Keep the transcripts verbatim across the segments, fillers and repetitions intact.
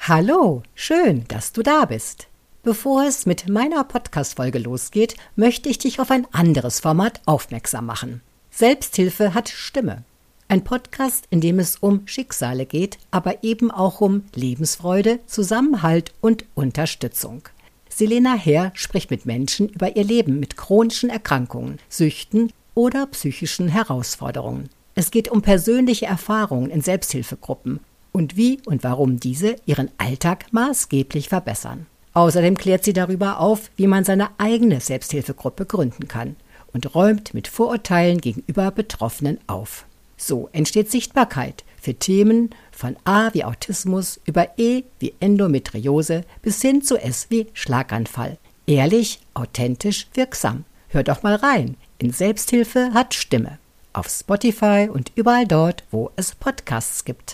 Hallo, schön, dass du da bist. Bevor es mit meiner Podcast-Folge losgeht, möchte ich dich auf ein anderes Format aufmerksam machen. Selbsthilfe hat Stimme. Ein Podcast, in dem es um Schicksale geht, aber eben auch um Lebensfreude, Zusammenhalt und Unterstützung. Selena Herr spricht mit Menschen über ihr Leben mit chronischen Erkrankungen, Süchten oder psychischen Herausforderungen. Es geht um persönliche Erfahrungen in Selbsthilfegruppen und wie und warum diese ihren Alltag maßgeblich verbessern. Außerdem klärt sie darüber auf, wie man seine eigene Selbsthilfegruppe gründen kann und räumt mit Vorurteilen gegenüber Betroffenen auf. So entsteht Sichtbarkeit für Themen von A wie Autismus über E wie Endometriose bis hin zu S wie Schlaganfall. Ehrlich, authentisch, wirksam. Hör doch mal rein in Selbsthilfe hat Stimme. Auf Spotify und überall dort, wo es Podcasts gibt.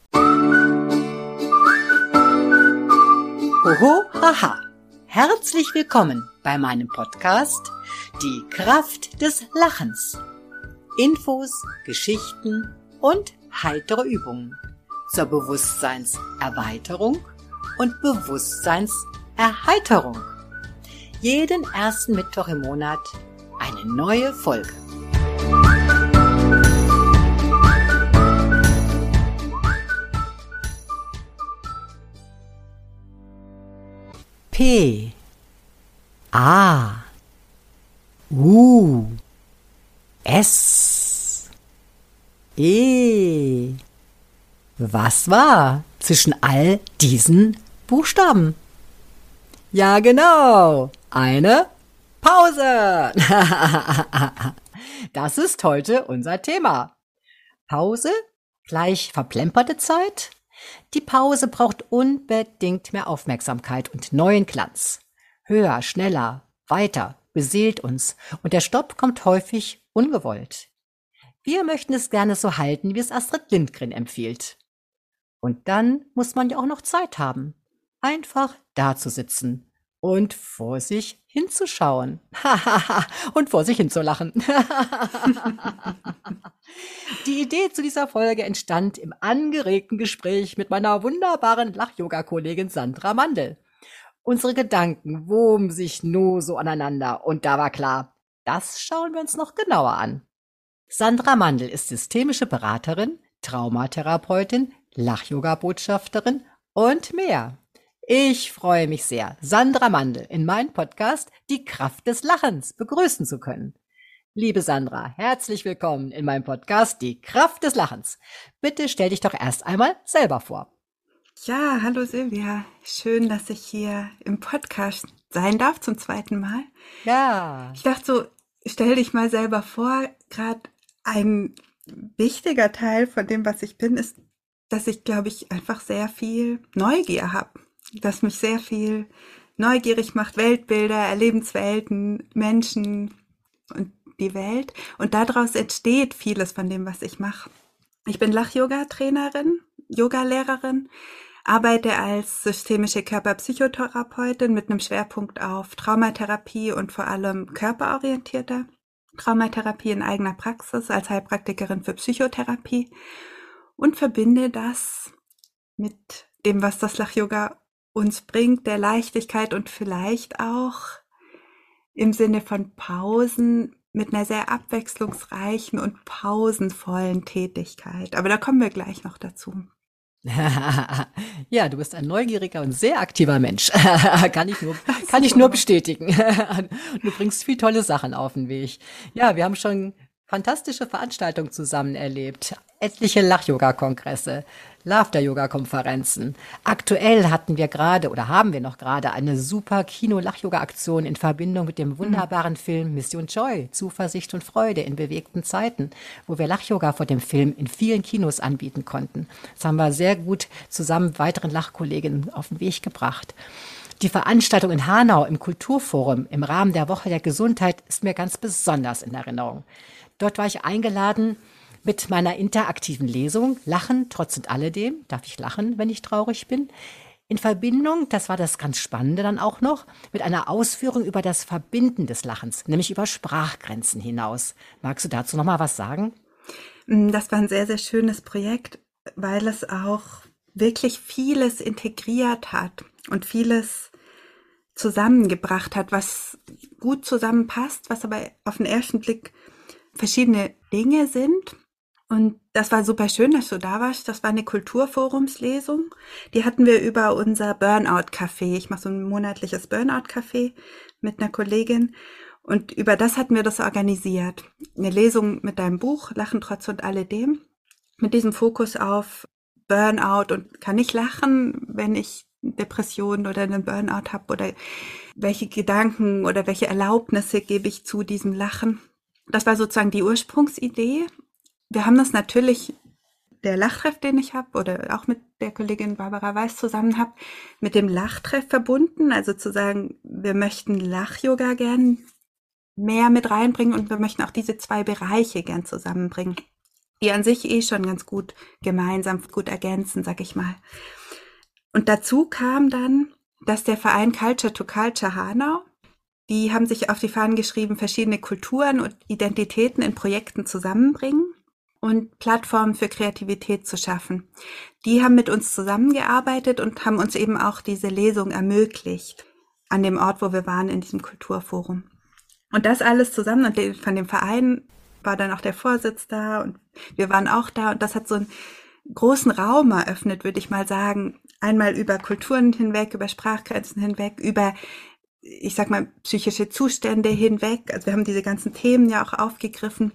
Oho, haha. Herzlich willkommen bei meinem Podcast Die Kraft des Lachens. Infos, Geschichten und heitere Übungen zur Bewusstseinserweiterung und Bewusstseinserheiterung. Jeden ersten Mittwoch im Monat eine neue Folge. P A U S E. Was war zwischen all diesen Buchstaben? Ja, genau, eine Pause. Das ist heute unser Thema. Pause gleich verplemperte Zeit? Die Pause braucht unbedingt mehr Aufmerksamkeit und neuen Glanz. Höher, schneller, weiter beseelt uns und der Stopp kommt häufig ungewollt. Wir möchten es gerne so halten, wie es Astrid Lindgren empfiehlt. Und dann muss man ja auch noch Zeit haben, einfach da zu sitzen und vor sich hinzuschauen. Und vor sich hinzulachen. Die Idee zu dieser Folge entstand im angeregten Gespräch mit meiner wunderbaren Lach-Yoga-Kollegin Sandra Mandl. Unsere Gedanken woben sich nur so aneinander und da war klar, das schauen wir uns noch genauer an. Sandra Mandl ist systemische Beraterin, Traumatherapeutin, Lach-Yoga-Botschafterin und mehr. Ich freue mich sehr, Sandra Mandl in meinem Podcast Die Kraft des Lachens begrüßen zu können. Liebe Sandra, herzlich willkommen in meinem Podcast Die Kraft des Lachens. Bitte stell dich doch erst einmal selber vor. Ja, hallo Silvia. Schön, dass ich hier im Podcast sein darf zum zweiten Mal. Ja. Ich dachte so, stell dich mal selber vor. Gerade ein wichtiger Teil von dem, was ich bin, ist, dass ich, glaube ich, einfach sehr viel Neugier habe. Dass mich sehr viel neugierig macht, Weltbilder, Erlebenswelten, Menschen und die Welt. Und daraus entsteht vieles von dem, was ich mache. Ich bin Lach-Yoga-Trainerin, Yoga-Lehrerin, arbeite als systemische Körperpsychotherapeutin mit einem Schwerpunkt auf Traumatherapie und vor allem körperorientierter Traumatherapie in eigener Praxis als Heilpraktikerin für Psychotherapie und verbinde das mit dem, was das Lach-Yoga uns bringt, der Leichtigkeit und vielleicht auch im Sinne von Pausen mit einer sehr abwechslungsreichen und pausenvollen Tätigkeit. Aber da kommen wir gleich noch dazu. Ja, du bist ein neugieriger und sehr aktiver Mensch. Kann ich nur, kann ich nur bestätigen. Du bringst viel tolle Sachen auf den Weg. Ja, wir haben schon fantastische Veranstaltungen zusammen erlebt. Etliche Lach-Yoga-Kongresse, Laughter-Yoga-Konferenzen. Aktuell hatten wir gerade oder haben wir noch gerade eine super Kino-Lach-Yoga-Aktion in Verbindung mit dem wunderbaren Film Mission Joy, Zuversicht und Freude in bewegten Zeiten, wo wir Lach-Yoga vor dem Film in vielen Kinos anbieten konnten. Das haben wir sehr gut zusammen mit weiteren Lachkolleginnen auf den Weg gebracht. Die Veranstaltung in Hanau im Kulturforum im Rahmen der Woche der Gesundheit ist mir ganz besonders in Erinnerung. Dort war ich eingeladen mit meiner interaktiven Lesung Lachen trotz und alledem, darf ich lachen, wenn ich traurig bin, in Verbindung, das war das ganz Spannende dann auch noch, mit einer Ausführung über das Verbinden des Lachens, nämlich über Sprachgrenzen hinaus. Magst du dazu noch mal was sagen? Das war ein sehr, sehr schönes Projekt, weil es auch wirklich vieles integriert hat und vieles zusammengebracht hat, was gut zusammenpasst, was aber auf den ersten Blick verschiedene Dinge sind. Und das war super schön, dass du da warst. Das war eine Kulturforumslesung. Die hatten wir über unser Burnout-Café. Ich mache so ein monatliches Burnout-Café mit einer Kollegin. Und über das hatten wir das organisiert. Eine Lesung mit deinem Buch, Lachen trotz und alledem. Mit diesem Fokus auf Burnout und kann ich lachen, wenn ich Depressionen oder einen Burnout habe, oder welche Gedanken oder welche Erlaubnisse gebe ich zu diesem Lachen. Das war sozusagen die Ursprungsidee. Wir haben das natürlich, der Lachtreff, den ich habe, oder auch mit der Kollegin Barbara Weiß zusammen habe, mit dem Lachtreff verbunden. Also zu sagen, wir möchten Lach-Yoga gern mehr mit reinbringen und wir möchten auch diese zwei Bereiche gern zusammenbringen, die an sich eh schon ganz gut gemeinsam gut ergänzen, sag ich mal. Und dazu kam dann, dass der Verein Culture to Culture Hanau, die haben sich auf die Fahnen geschrieben, verschiedene Kulturen und Identitäten in Projekten zusammenbringen und Plattformen für Kreativität zu schaffen. Die haben mit uns zusammengearbeitet und haben uns eben auch diese Lesung ermöglicht an dem Ort, wo wir waren, in diesem Kulturforum. Und das alles zusammen, und von dem Verein war dann auch der Vorsitz da und wir waren auch da, und das hat so einen großen Raum eröffnet, würde ich mal sagen, einmal über Kulturen hinweg, über Sprachgrenzen hinweg, über, ich sag mal, psychische Zustände hinweg. Also wir haben diese ganzen Themen ja auch aufgegriffen,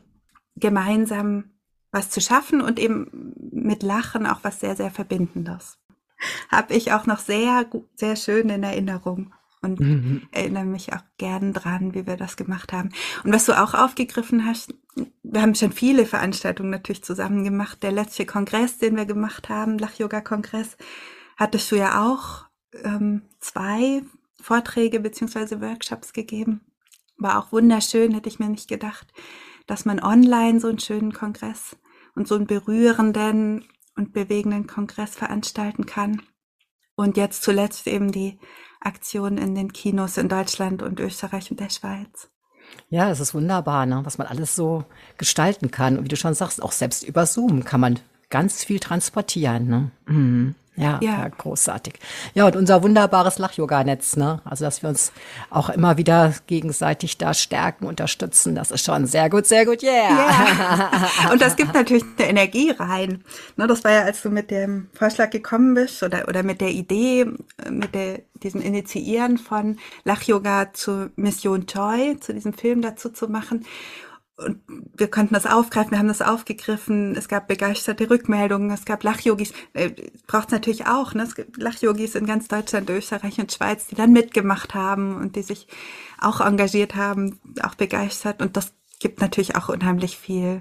gemeinsam was zu schaffen und eben mit Lachen auch was sehr, sehr Verbindendes. Habe ich auch noch sehr, sehr schön in Erinnerung. Und mhm. erinnere mich auch gern dran, wie wir das gemacht haben. Und was du auch aufgegriffen hast, wir haben schon viele Veranstaltungen natürlich zusammen gemacht. Der letzte Kongress, den wir gemacht haben, Lach-Yoga-Kongress, hattest du ja auch ähm, zwei Vorträge beziehungsweise Workshops gegeben. War auch wunderschön, hätte ich mir nicht gedacht, dass man online so einen schönen Kongress und so einen berührenden und bewegenden Kongress veranstalten kann. Und jetzt zuletzt eben die Aktionen in den Kinos in Deutschland und Österreich und der Schweiz. Ja, es ist wunderbar, ne, was man alles so gestalten kann. Und wie du schon sagst, auch selbst über Zoom kann man ganz viel transportieren. Ne? Mhm. Ja, ja. ja, großartig. Ja, und unser wunderbares Lach-Yoga-Netz, ne? Also, dass wir uns auch immer wieder gegenseitig da stärken, unterstützen, das ist schon sehr gut, sehr gut, yeah. yeah. Und das gibt natürlich eine Energie rein. Ne, das war ja, als du mit dem Vorschlag gekommen bist oder, oder mit der Idee, mit der, diesem Initiieren von Lach-Yoga zu Mission Joy, zu diesem Film dazu zu machen. Und wir konnten das aufgreifen, wir haben das aufgegriffen, es gab begeisterte Rückmeldungen, es gab Lach-Yogis, äh, braucht es natürlich auch, ne? Es gibt Lach-Yogis in ganz Deutschland, Österreich und Schweiz, die dann mitgemacht haben und die sich auch engagiert haben, auch begeistert. Und das gibt natürlich auch unheimlich viel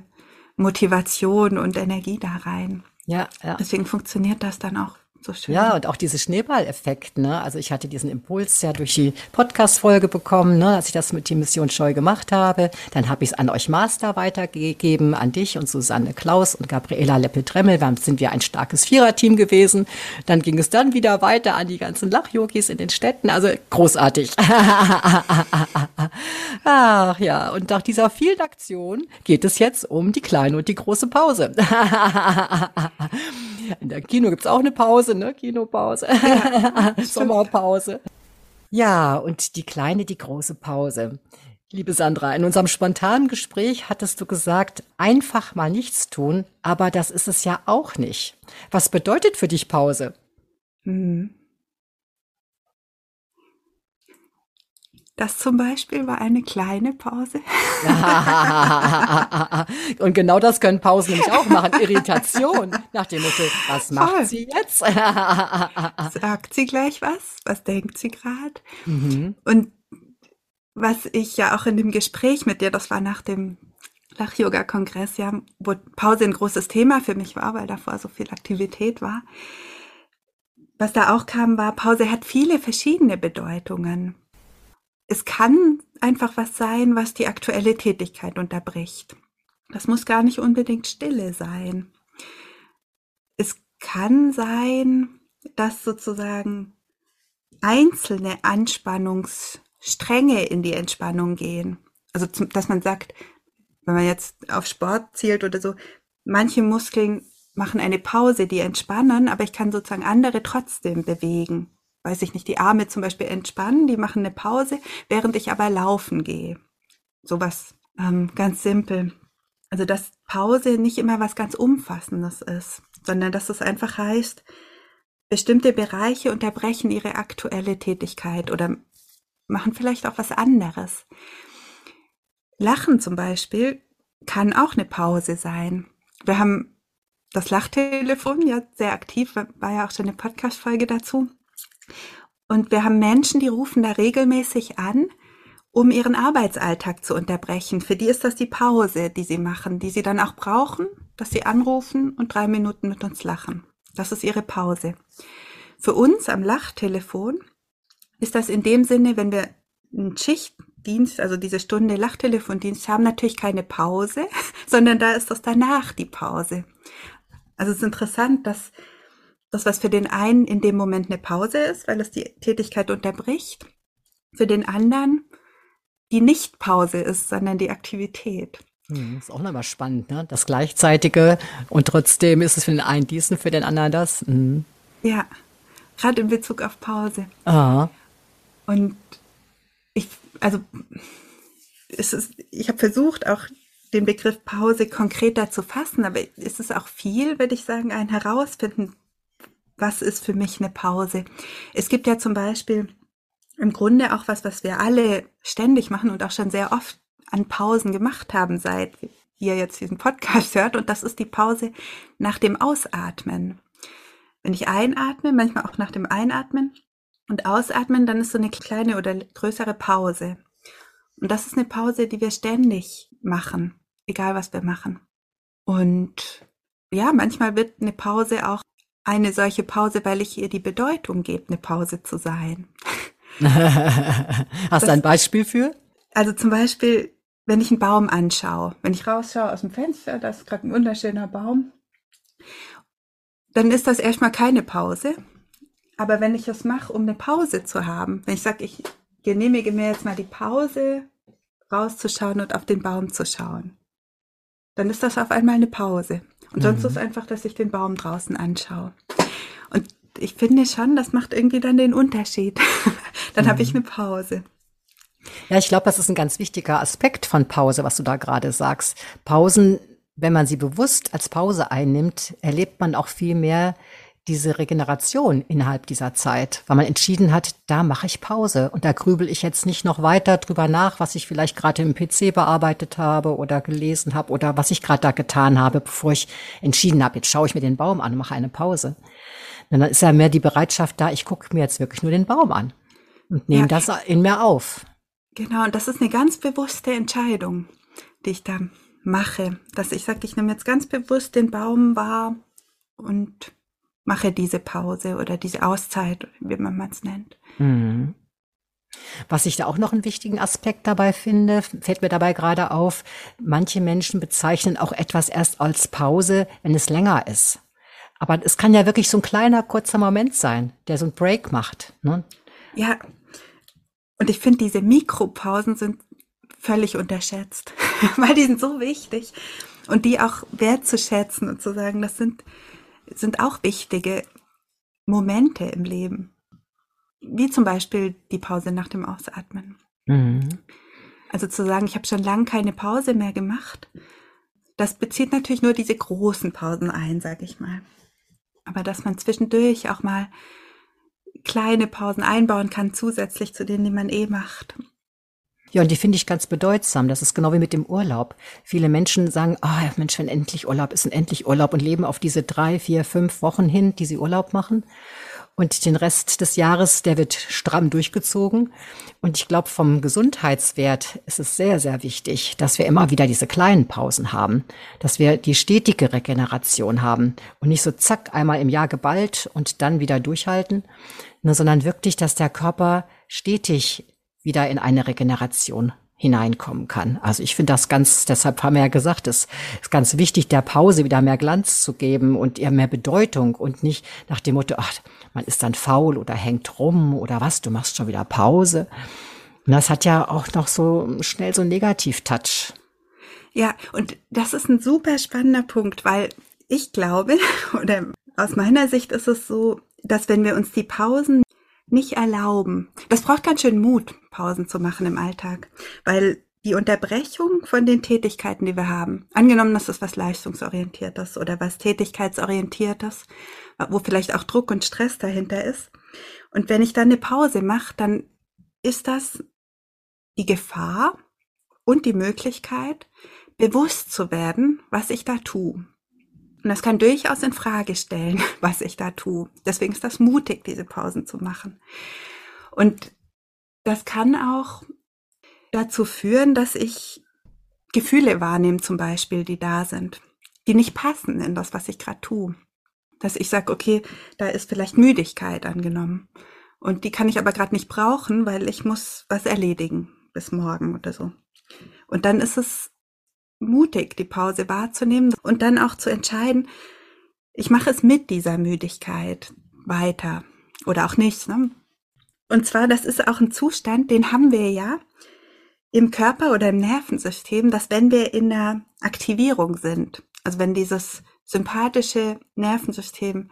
Motivation und Energie da rein. Ja, ja. Deswegen funktioniert das dann auch so schön. Ja, und auch diese Schneeballeffekt, ne? Also ich hatte diesen Impuls ja durch die Podcast-Folge bekommen, ne, als ich das mit die Mission Joy gemacht habe. Dann habe ich es an euch Master weitergegeben, an dich und Susanne Klaus und Gabriela Leppel-Tremmel. Dann sind wir ein starkes Viererteam gewesen. Dann ging es dann wieder weiter an die ganzen Lach-Yogis in den Städten. Also großartig. Ach ja, und nach dieser vielen Aktion geht es jetzt um die kleine und die große Pause. In der Kino gibt's auch eine Pause, ne? Kinopause. Ja, Sommerpause. Ja, und die kleine, die große Pause. Liebe Sandra, in unserem spontanen Gespräch hattest du gesagt, einfach mal nichts tun, aber das ist es ja auch nicht. Was bedeutet für dich Pause? Hm. Das zum Beispiel war eine kleine Pause. Und genau das können Pausen nämlich auch machen. Irritation nach dem Motto, was macht Voll. sie jetzt? Sagt sie gleich was? Was denkt sie gerade? Mhm. Und was ich ja auch in dem Gespräch mit dir, das war nach dem Lach-Yoga-Kongress, ja, wo Pause ein großes Thema für mich war, weil davor so viel Aktivität war. Was da auch kam, war, Pause hat viele verschiedene Bedeutungen. Es kann einfach was sein, was die aktuelle Tätigkeit unterbricht. Das muss gar nicht unbedingt Stille sein. Es kann sein, dass sozusagen einzelne Anspannungsstränge in die Entspannung gehen. Also, dass man sagt, wenn man jetzt auf Sport zielt oder so, manche Muskeln machen eine Pause, die entspannen, aber ich kann sozusagen andere trotzdem bewegen. Weiß ich nicht, die Arme zum Beispiel entspannen, die machen eine Pause, während ich aber laufen gehe. Sowas ähm, ganz simpel. Also dass Pause nicht immer was ganz Umfassendes ist, sondern dass es einfach heißt, bestimmte Bereiche unterbrechen ihre aktuelle Tätigkeit oder machen vielleicht auch was anderes. Lachen zum Beispiel kann auch eine Pause sein. Wir haben das Lachtelefon ja sehr aktiv, war ja auch schon eine Podcast-Folge dazu. Und wir haben Menschen, die rufen da regelmäßig an, um ihren Arbeitsalltag zu unterbrechen. Für die ist das die Pause, die sie machen, die sie dann auch brauchen, dass sie anrufen und drei Minuten mit uns lachen. Das ist ihre Pause. Für uns am Lachtelefon ist das in dem Sinne, wenn wir einen Schichtdienst, also diese Stunde Lachtelefondienst haben, natürlich keine Pause, sondern da ist das danach die Pause. Also es ist interessant, dass das, was für den einen in dem Moment eine Pause ist, weil es die Tätigkeit unterbricht, für den anderen die Nicht-Pause ist, sondern die Aktivität. Hm, ist auch nochmal spannend, ne? Das Gleichzeitige und trotzdem ist es für den einen dies und für den anderen das. Hm. Ja, gerade in Bezug auf Pause. Aha. Und ich, also es ist, ich habe versucht, auch den Begriff Pause konkreter zu fassen, aber es ist auch viel, würde ich sagen, ein Herausfinden, was ist für mich eine Pause. Es gibt ja zum Beispiel im Grunde auch was, was wir alle ständig machen und auch schon sehr oft an Pausen gemacht haben, seit ihr jetzt diesen Podcast hört, und das ist die Pause nach dem Ausatmen. Wenn ich einatme, manchmal auch nach dem Einatmen und Ausatmen, dann ist so eine kleine oder größere Pause. Und das ist eine Pause, die wir ständig machen, egal was wir machen. Und ja, manchmal wird eine Pause auch eine solche Pause, weil ich ihr die Bedeutung gebe, eine Pause zu sein. Hast du ein Beispiel für? Also zum Beispiel, wenn ich einen Baum anschaue, wenn ich rausschaue aus dem Fenster, da ist gerade ein wunderschöner Baum, dann ist das erstmal keine Pause. Aber wenn ich das mache, um eine Pause zu haben, wenn ich sage, ich genehmige mir jetzt mal die Pause, rauszuschauen und auf den Baum zu schauen, dann ist das auf einmal eine Pause. Und sonst mhm. ist es einfach, dass ich den Baum draußen anschaue. Und ich finde schon, das macht irgendwie dann den Unterschied. Dann mhm. habe ich eine Pause. Ja, ich glaube, das ist ein ganz wichtiger Aspekt von Pause, was du da gerade sagst. Pausen, wenn man sie bewusst als Pause einnimmt, erlebt man auch viel mehr diese Regeneration innerhalb dieser Zeit, weil man entschieden hat, da mache ich Pause und da grübel ich jetzt nicht noch weiter drüber nach, was ich vielleicht gerade im P C bearbeitet habe oder gelesen habe oder was ich gerade da getan habe, bevor ich entschieden habe, jetzt schaue ich mir den Baum an und mache eine Pause. Und dann ist ja mehr die Bereitschaft da, ich gucke mir jetzt wirklich nur den Baum an und nehme ja. das in mir auf. Genau, und das ist eine ganz bewusste Entscheidung, die ich da mache, dass ich sage, ich nehme jetzt ganz bewusst den Baum wahr und mache diese Pause oder diese Auszeit, wie man es nennt. Mhm. Was ich da auch noch einen wichtigen Aspekt dabei finde, fällt mir dabei gerade auf, manche Menschen bezeichnen auch etwas erst als Pause, wenn es länger ist. Aber es kann ja wirklich so ein kleiner, kurzer Moment sein, der so einen Break macht. Ne? Ja, und ich finde, diese Mikropausen sind völlig unterschätzt, weil die sind so wichtig. Und die auch wertzuschätzen und zu sagen, das sind sind auch wichtige Momente im Leben. Wie zum Beispiel die Pause nach dem Ausatmen. Mhm. Also zu sagen, ich habe schon lange keine Pause mehr gemacht, das bezieht natürlich nur diese großen Pausen ein, sage ich mal. Aber dass man zwischendurch auch mal kleine Pausen einbauen kann, zusätzlich zu denen, die man eh macht. Ja, und die finde ich ganz bedeutsam. Das ist genau wie mit dem Urlaub. Viele Menschen sagen, ah, oh, Mensch, wenn endlich Urlaub ist, und endlich Urlaub und leben auf diese drei, vier, fünf Wochen hin, die sie Urlaub machen. Und den Rest des Jahres, der wird stramm durchgezogen. Und ich glaube, vom Gesundheitswert ist es sehr, sehr wichtig, dass wir immer wieder diese kleinen Pausen haben, dass wir die stetige Regeneration haben und nicht so zack, einmal im Jahr geballt und dann wieder durchhalten, sondern wirklich, dass der Körper stetig wieder in eine Regeneration hineinkommen kann. Also ich finde das ganz, deshalb haben wir ja gesagt, es ist ganz wichtig, der Pause wieder mehr Glanz zu geben und ihr mehr Bedeutung und nicht nach dem Motto, ach, man ist dann faul oder hängt rum oder was, du machst schon wieder Pause. Und das hat ja auch noch so schnell so einen Negativ-Touch. Ja, und das ist ein super spannender Punkt, weil ich glaube, oder aus meiner Sicht ist es so, dass wenn wir uns die Pausen nicht erlauben, das braucht ganz schön Mut, Pausen zu machen im Alltag, weil die Unterbrechung von den Tätigkeiten, die wir haben, angenommen, das ist was Leistungsorientiertes oder was Tätigkeitsorientiertes, wo vielleicht auch Druck und Stress dahinter ist. Und wenn ich dann eine Pause mache, dann ist das die Gefahr und die Möglichkeit, bewusst zu werden, was ich da tue. Und das kann durchaus in Frage stellen, was ich da tue. Deswegen ist das mutig, diese Pausen zu machen. Und das kann auch dazu führen, dass ich Gefühle wahrnehme, zum Beispiel, die da sind, die nicht passen in das, was ich gerade tue. Dass ich sage, okay, da ist vielleicht Müdigkeit angenommen. Und die kann ich aber gerade nicht brauchen, weil ich muss was erledigen bis morgen oder so. Und dann ist es mutig, die Pause wahrzunehmen und dann auch zu entscheiden, ich mache es mit dieser Müdigkeit weiter oder auch nicht. Ne? Und zwar, das ist auch ein Zustand, den haben wir ja im Körper oder im Nervensystem, dass wenn wir in der Aktivierung sind, also wenn dieses sympathische Nervensystem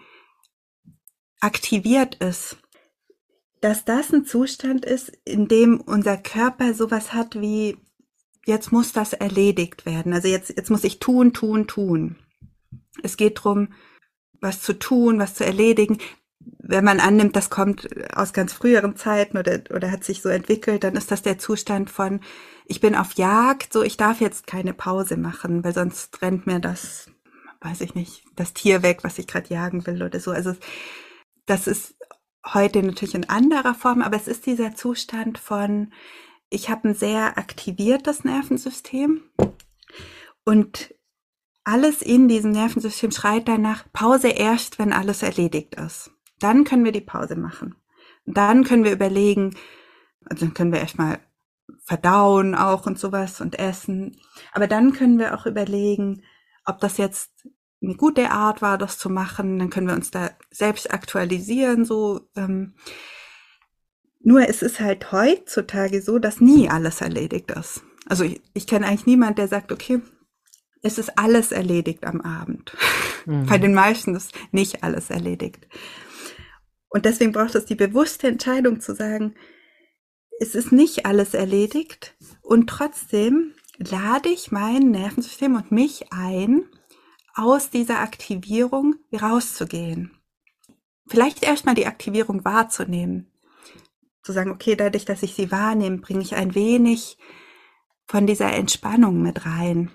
aktiviert ist, dass das ein Zustand ist, in dem unser Körper sowas hat wie, jetzt muss das erledigt werden. Also jetzt, jetzt muss ich tun, tun, tun. Es geht darum, was zu tun, was zu erledigen. Wenn man annimmt, das kommt aus ganz früheren Zeiten oder, oder hat sich so entwickelt, dann ist das der Zustand von, ich bin auf Jagd, so ich darf jetzt keine Pause machen, weil sonst rennt mir das, weiß ich nicht, das Tier weg, was ich gerade jagen will oder so. Also das ist heute natürlich in anderer Form, aber es ist dieser Zustand von, ich habe ein sehr aktiviertes Nervensystem und alles in diesem Nervensystem schreit danach, Pause erst, wenn alles erledigt ist. Dann können wir die Pause machen. Dann können wir überlegen, also dann können wir erstmal verdauen auch und sowas und essen. Aber dann können wir auch überlegen, ob das jetzt eine gute Art war, das zu machen. Dann können wir uns da selbst aktualisieren, so. Ähm. Nur es ist halt heutzutage so, dass nie alles erledigt ist. Also ich, ich kenne eigentlich niemanden, der sagt, okay, es ist alles erledigt am Abend. Mhm. Bei den meisten ist nicht alles erledigt. Und deswegen braucht es die bewusste Entscheidung zu sagen, es ist nicht alles erledigt und trotzdem lade ich mein Nervensystem und mich ein, aus dieser Aktivierung rauszugehen. Vielleicht erstmal die Aktivierung wahrzunehmen. Zu sagen, okay, dadurch, dass ich sie wahrnehme, bringe ich ein wenig von dieser Entspannung mit rein.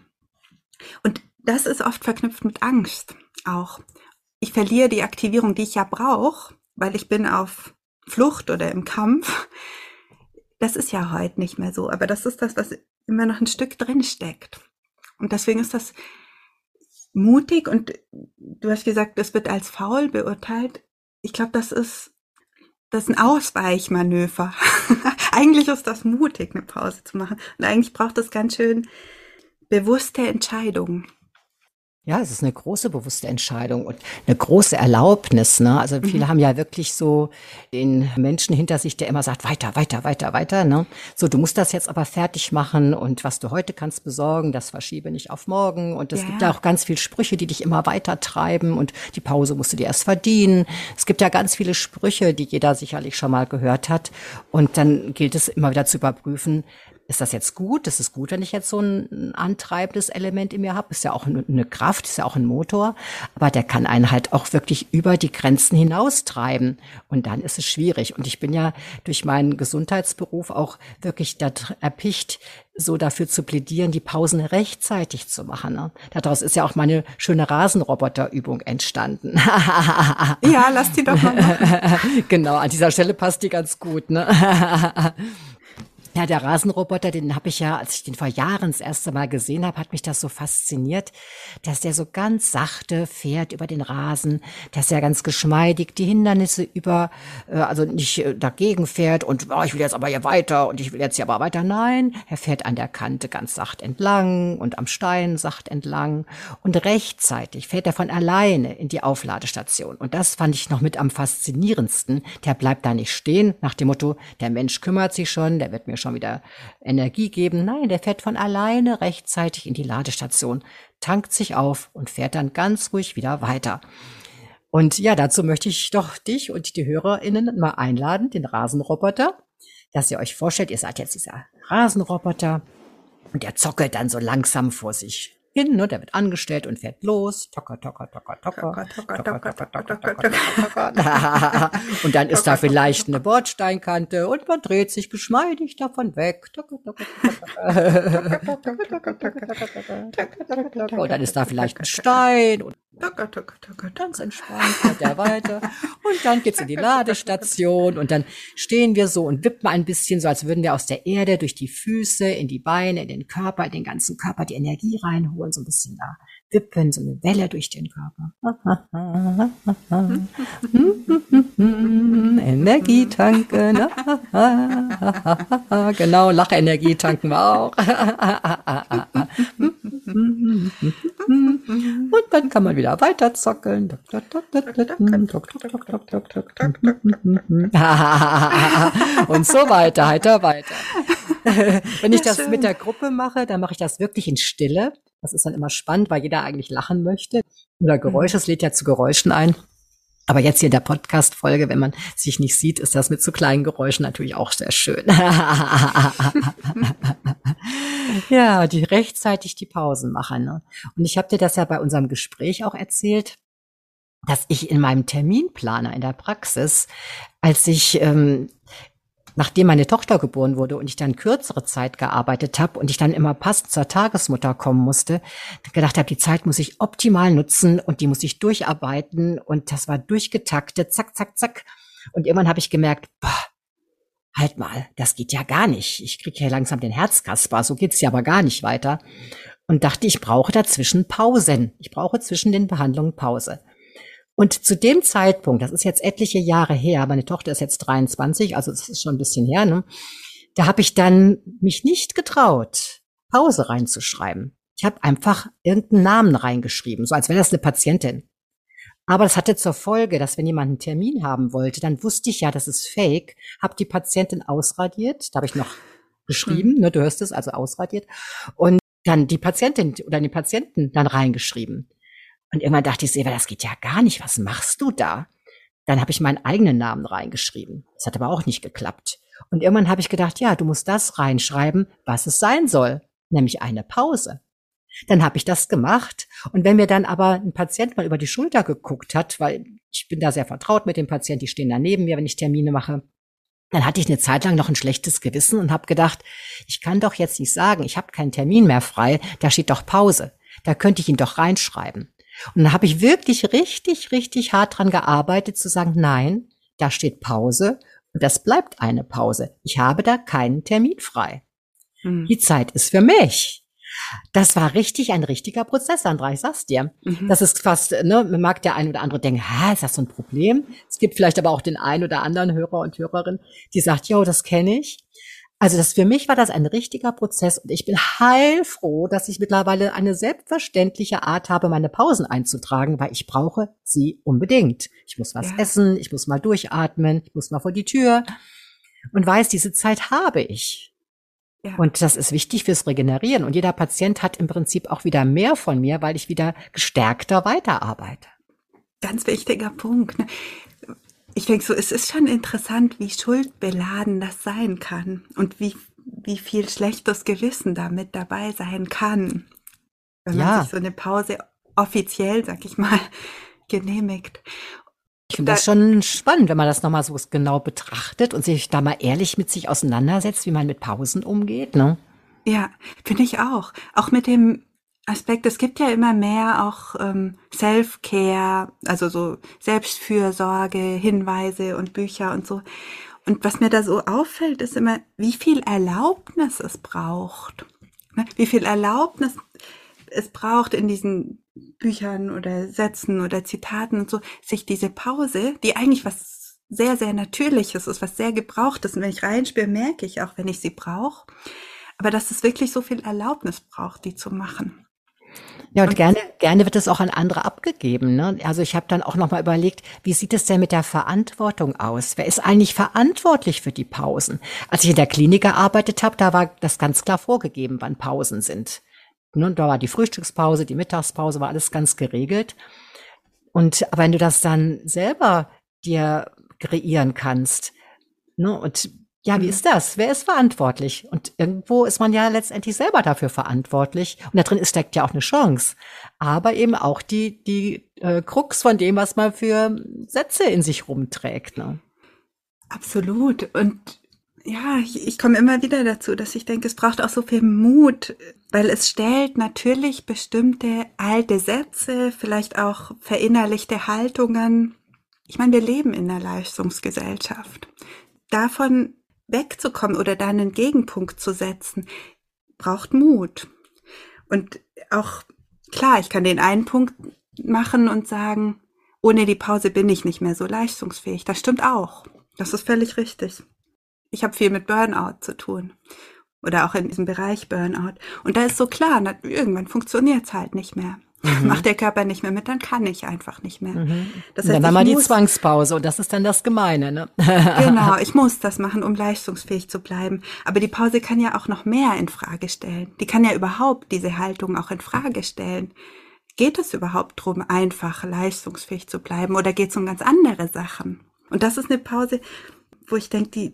Und das ist oft verknüpft mit Angst auch. Ich verliere die Aktivierung, die ich ja brauche, weil ich bin auf Flucht oder im Kampf. Das ist ja heute nicht mehr so, aber das ist das, was immer noch ein Stück drin steckt. Und deswegen ist das mutig und du hast gesagt, das wird als faul beurteilt. Ich glaube, das ist Das ist ein Ausweichmanöver. Eigentlich ist das mutig, eine Pause zu machen. Und eigentlich braucht es ganz schön bewusste Entscheidungen. Ja, es ist eine große bewusste Entscheidung und eine große Erlaubnis, ne? Also viele mhm. haben ja wirklich so den Menschen hinter sich, der immer sagt, weiter, weiter, weiter, weiter, ne? So, du musst das jetzt aber fertig machen und was du heute kannst besorgen, das verschiebe nicht auf morgen. Und es ja. gibt ja auch ganz viele Sprüche, die dich immer weiter treiben und die Pause musst du dir erst verdienen. Es gibt ja ganz viele Sprüche, die jeder sicherlich schon mal gehört hat. Und dann gilt es immer wieder zu überprüfen, ist das jetzt gut? Das ist gut, wenn ich jetzt so ein antreibendes Element in mir habe. Ist ja auch eine Kraft, ist ja auch ein Motor. Aber der kann einen halt auch wirklich über die Grenzen hinaustreiben. Und dann ist es schwierig. Und ich bin ja durch meinen Gesundheitsberuf auch wirklich erpicht, so dafür zu plädieren, die Pausen rechtzeitig zu machen. Ne? Daraus ist ja auch meine schöne Rasenroboterübung entstanden. Ja, lass die doch mal machen. Genau, an dieser Stelle passt die ganz gut, ne? Ja, der Rasenroboter, den habe ich ja, als ich den vor Jahren das erste Mal gesehen habe, hat mich das so fasziniert, dass der so ganz sachte fährt über den Rasen, dass er ganz geschmeidig die Hindernisse über, äh, also nicht äh, dagegen fährt und oh, ich will jetzt aber hier weiter und ich will jetzt hier aber weiter. Nein, er fährt an der Kante ganz sacht entlang und am Stein sacht entlang und rechtzeitig fährt er von alleine in die Aufladestation. Und das fand ich noch mit am faszinierendsten. Der bleibt da nicht stehen, nach dem Motto, der Mensch kümmert sich schon, der wird mir schon wieder Energie geben. Nein, der fährt von alleine rechtzeitig in die Ladestation, tankt sich auf und fährt dann ganz ruhig wieder weiter. Und ja, dazu möchte ich doch dich und die HörerInnen mal einladen, den Rasenroboter, dass ihr euch vorstellt, ihr seid jetzt dieser Rasenroboter und der zockelt dann so langsam vor sich hin, ne? Der wird angestellt und fährt los. Tocker, tocker, tocker, tocker. Und dann ist da vielleicht eine Bordsteinkante und man dreht sich geschmeidig davon weg. Und dann ist da vielleicht ein Stein und ganz entspannt fährt der weiter. Und dann geht's in die Ladestation und dann stehen wir so und wippen ein bisschen, so als würden wir aus der Erde durch die Füße in die Beine, in den Körper, in den ganzen Körper die Energie reinholen, so ein bisschen da wippen, so eine Welle durch den Körper. Energie tanken. Genau, Lachenergie tanken wir auch. Und dann kann man wieder weiter zockeln. Und so weiter, heiter weiter. Wenn ich das mit der Gruppe mache, dann mache ich das wirklich in Stille. Das ist dann immer spannend, weil jeder eigentlich lachen möchte. Oder Geräusche, es lädt ja zu Geräuschen ein. Aber jetzt hier in der Podcast-Folge, wenn man sich nicht sieht, ist das mit so kleinen Geräuschen natürlich auch sehr schön. Ja, die rechtzeitig die Pausen machen. Ne? Und ich habe dir das ja bei unserem Gespräch auch erzählt, dass ich in meinem Terminplaner in der Praxis, als ich ähm, nachdem meine Tochter geboren wurde und ich dann kürzere Zeit gearbeitet habe und ich dann immer passend zur Tagesmutter kommen musste, gedacht habe, die Zeit muss ich optimal nutzen und die muss ich durcharbeiten und das war durchgetaktet, zack, zack, zack. Und irgendwann habe ich gemerkt, boah, halt mal, das geht ja gar nicht. Ich kriege hier langsam den Herzkasper, so geht's ja aber gar nicht weiter. Und dachte, ich brauche dazwischen Pausen. Ich brauche zwischen den Behandlungen Pause. Und zu dem Zeitpunkt, das ist jetzt etliche Jahre her, meine Tochter ist jetzt dreiundzwanzig, also das ist schon ein bisschen her, ne? Da habe ich dann mich nicht getraut, Pause reinzuschreiben. Ich habe einfach irgendeinen Namen reingeschrieben, so als wäre das eine Patientin. Aber das hatte zur Folge, dass wenn jemand einen Termin haben wollte, dann wusste ich ja, das ist fake, habe die Patientin ausradiert, da habe ich noch geschrieben, mhm. ne, du hörst es, also ausradiert, und dann die Patientin oder den Patienten dann reingeschrieben. Und irgendwann dachte ich, Eva, das geht ja gar nicht. Was machst du da? Dann habe ich meinen eigenen Namen reingeschrieben. Das hat aber auch nicht geklappt. Und irgendwann habe ich gedacht, ja, du musst das reinschreiben, was es sein soll, nämlich eine Pause. Dann habe ich das gemacht. Und wenn mir dann aber ein Patient mal über die Schulter geguckt hat, weil ich bin da sehr vertraut mit dem Patienten, die stehen da neben mir, wenn ich Termine mache, dann hatte ich eine Zeit lang noch ein schlechtes Gewissen und habe gedacht, ich kann doch jetzt nicht sagen, ich habe keinen Termin mehr frei, da steht doch Pause. Da könnte ich ihn doch reinschreiben. Und dann habe ich wirklich richtig, richtig hart dran gearbeitet, zu sagen, nein, da steht Pause und das bleibt eine Pause. Ich habe da keinen Termin frei. Mhm. Die Zeit ist für mich. Das war richtig ein richtiger Prozess, Sandra, ich sag's dir. Mhm. Das ist fast, ne, man mag der ein oder andere denken, hä, ist das so ein Problem? Es gibt vielleicht aber auch den einen oder anderen Hörer und Hörerin, die sagt, jo, das kenne ich. Also das für mich war das ein richtiger Prozess und ich bin heilfroh, dass ich mittlerweile eine selbstverständliche Art habe, meine Pausen einzutragen, weil ich brauche sie unbedingt. Ich muss was ja. essen, ich muss mal durchatmen, ich muss mal vor die Tür und weiß, diese Zeit habe ich. Ja. Und das ist wichtig fürs Regenerieren und jeder Patient hat im Prinzip auch wieder mehr von mir, weil ich wieder gestärkter weiterarbeite. Ganz wichtiger Punkt, ne? Ich denke so, es ist schon interessant, wie schuldbeladen das sein kann und wie, wie viel schlechtes Gewissen damit dabei sein kann, wenn ja. man sich so eine Pause offiziell, sag ich mal, genehmigt. Ich finde da, das schon spannend, wenn man das nochmal so genau betrachtet und sich da mal ehrlich mit sich auseinandersetzt, wie man mit Pausen umgeht, ne? Ja, finde ich auch. Auch mit dem Aspekt, es gibt ja immer mehr auch ähm, Self-Care, also so Selbstfürsorge, Hinweise und Bücher und so. Und was mir da so auffällt, ist immer, wie viel Erlaubnis es braucht. Ne? Wie viel Erlaubnis es braucht in diesen Büchern oder Sätzen oder Zitaten und so, sich diese Pause, die eigentlich was sehr, sehr Natürliches ist, was sehr Gebrauchtes. Und wenn ich reinspüre, merke ich auch, wenn ich sie brauche. Aber dass es wirklich so viel Erlaubnis braucht, die zu machen. Ja, und Und gerne, gerne wird es auch an andere abgegeben, ne? Also ich habe dann auch noch mal überlegt, wie sieht es denn mit der Verantwortung aus? Wer ist eigentlich verantwortlich für die Pausen? Als ich in der Klinik gearbeitet habe, da war das ganz klar vorgegeben, wann Pausen sind. Ne, da war die Frühstückspause, die Mittagspause, war alles ganz geregelt. Und wenn du das dann selber dir kreieren kannst, ne, und ja, wie mhm. ist das? Wer ist verantwortlich? Und irgendwo ist man ja letztendlich selber dafür verantwortlich. Und da drin ist, steckt ja auch eine Chance. Aber eben auch die, die äh, Krux von dem, was man für Sätze in sich rumträgt. Ne? Absolut. Und ja, ich, ich komme immer wieder dazu, dass ich denke, es braucht auch so viel Mut, weil es stellt natürlich bestimmte alte Sätze, vielleicht auch verinnerlichte Haltungen. Ich meine, wir leben in einer Leistungsgesellschaft. Davon wegzukommen oder da einen Gegenpunkt zu setzen, braucht Mut. Und auch, klar, ich kann den einen Punkt machen und sagen, ohne die Pause bin ich nicht mehr so leistungsfähig. Das stimmt auch. Das ist völlig richtig. Ich habe viel mit Burnout zu tun. Oder auch in diesem Bereich Burnout. Und da ist so klar, na, irgendwann funktioniert es halt nicht mehr. Mhm. Macht der Körper nicht mehr mit, dann kann ich einfach nicht mehr. Mhm. Das Und dann heißt, haben ich wir die muss, Zwangspause und das ist dann das Gemeine, ne? genau, ich muss das machen, um leistungsfähig zu bleiben. Aber die Pause kann ja auch noch mehr in Frage stellen. Die kann ja überhaupt diese Haltung auch in Frage stellen. Geht es überhaupt darum, einfach leistungsfähig zu bleiben oder geht es um ganz andere Sachen? Und das ist eine Pause, wo ich denke, die,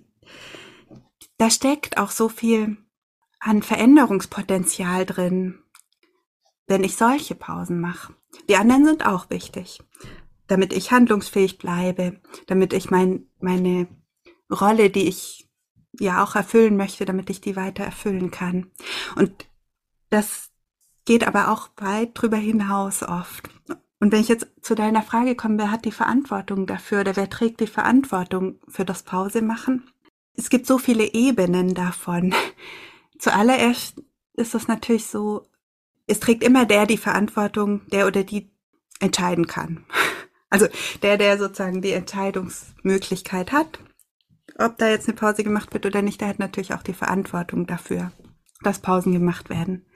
da steckt auch so viel an Veränderungspotenzial drin, wenn ich solche Pausen mache. Die anderen sind auch wichtig, damit ich handlungsfähig bleibe, damit ich mein, meine Rolle, die ich ja auch erfüllen möchte, damit ich die weiter erfüllen kann. Und das geht aber auch weit drüber hinaus oft. Und wenn ich jetzt zu deiner Frage komme, wer hat die Verantwortung dafür oder wer trägt die Verantwortung für das Pause machen? Es gibt so viele Ebenen davon. Zuallererst ist es natürlich so, es trägt immer der die Verantwortung, der oder die entscheiden kann. Also der, der sozusagen die Entscheidungsmöglichkeit hat, ob da jetzt eine Pause gemacht wird oder nicht, der hat natürlich auch die Verantwortung dafür, dass Pausen gemacht werden.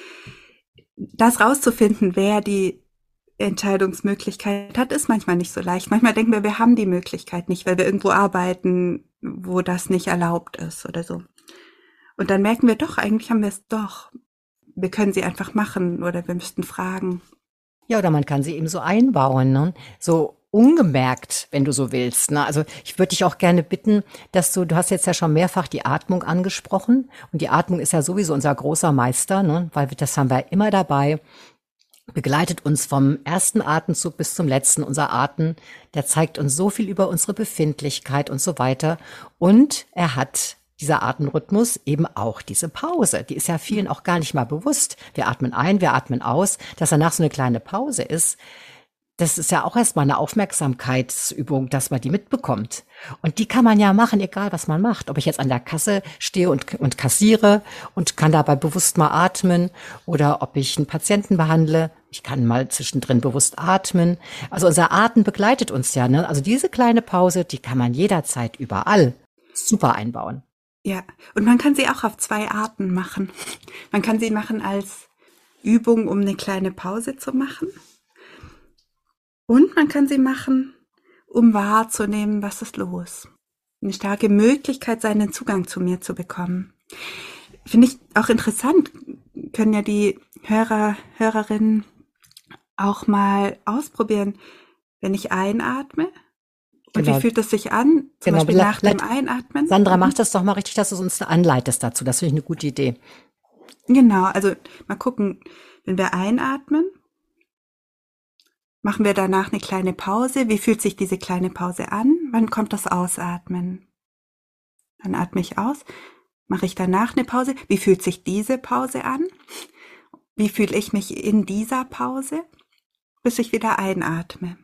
Das rauszufinden, wer die Entscheidungsmöglichkeit hat, ist manchmal nicht so leicht. Manchmal denken wir, wir haben die Möglichkeit nicht, weil wir irgendwo arbeiten, wo das nicht erlaubt ist oder so. Und dann merken wir doch, eigentlich haben wir es doch. Wir können sie einfach machen oder wir müssten fragen. Ja, oder man kann sie eben so einbauen, ne? So ungemerkt, wenn du so willst. Ne? Also ich würde dich auch gerne bitten, dass du, du hast jetzt ja schon mehrfach die Atmung angesprochen und die Atmung ist ja sowieso unser großer Meister, ne? Weil wir, das haben wir immer dabei, begleitet uns vom ersten Atemzug bis zum letzten. Unser Atem, der zeigt uns so viel über unsere Befindlichkeit und so weiter. Und er hat dieser Atemrhythmus eben auch diese Pause. Die ist ja vielen auch gar nicht mal bewusst. Wir atmen ein, wir atmen aus, dass danach so eine kleine Pause ist. Das ist ja auch erstmal eine Aufmerksamkeitsübung, dass man die mitbekommt. Und die kann man ja machen, egal was man macht. Ob ich jetzt an der Kasse stehe und, und kassiere und kann dabei bewusst mal atmen oder ob ich einen Patienten behandle. Ich kann mal zwischendrin bewusst atmen. Also unser Atem begleitet uns ja, ne? Also diese kleine Pause, die kann man jederzeit überall super einbauen. Ja, und man kann sie auch auf zwei Arten machen. Man kann sie machen als Übung, um eine kleine Pause zu machen. Und man kann sie machen, um wahrzunehmen, was ist los. Eine starke Möglichkeit, seinen Zugang zu mir zu bekommen. Finde ich auch interessant, können ja die Hörer, Hörerinnen auch mal ausprobieren, wenn ich einatme. Und Genau. wie fühlt es sich an? Zum Genau. Beispiel nach dem Einatmen. Sandra, mach das doch mal richtig, dass du uns anleitest dazu. Das finde ich eine gute Idee. Genau, also mal gucken, wenn wir einatmen, machen wir danach eine kleine Pause. Wie fühlt sich diese kleine Pause an? Wann kommt das Ausatmen? Dann atme ich aus. Mache ich danach eine Pause? Wie fühlt sich diese Pause an? Wie fühle ich mich in dieser Pause? Bis ich wieder einatme.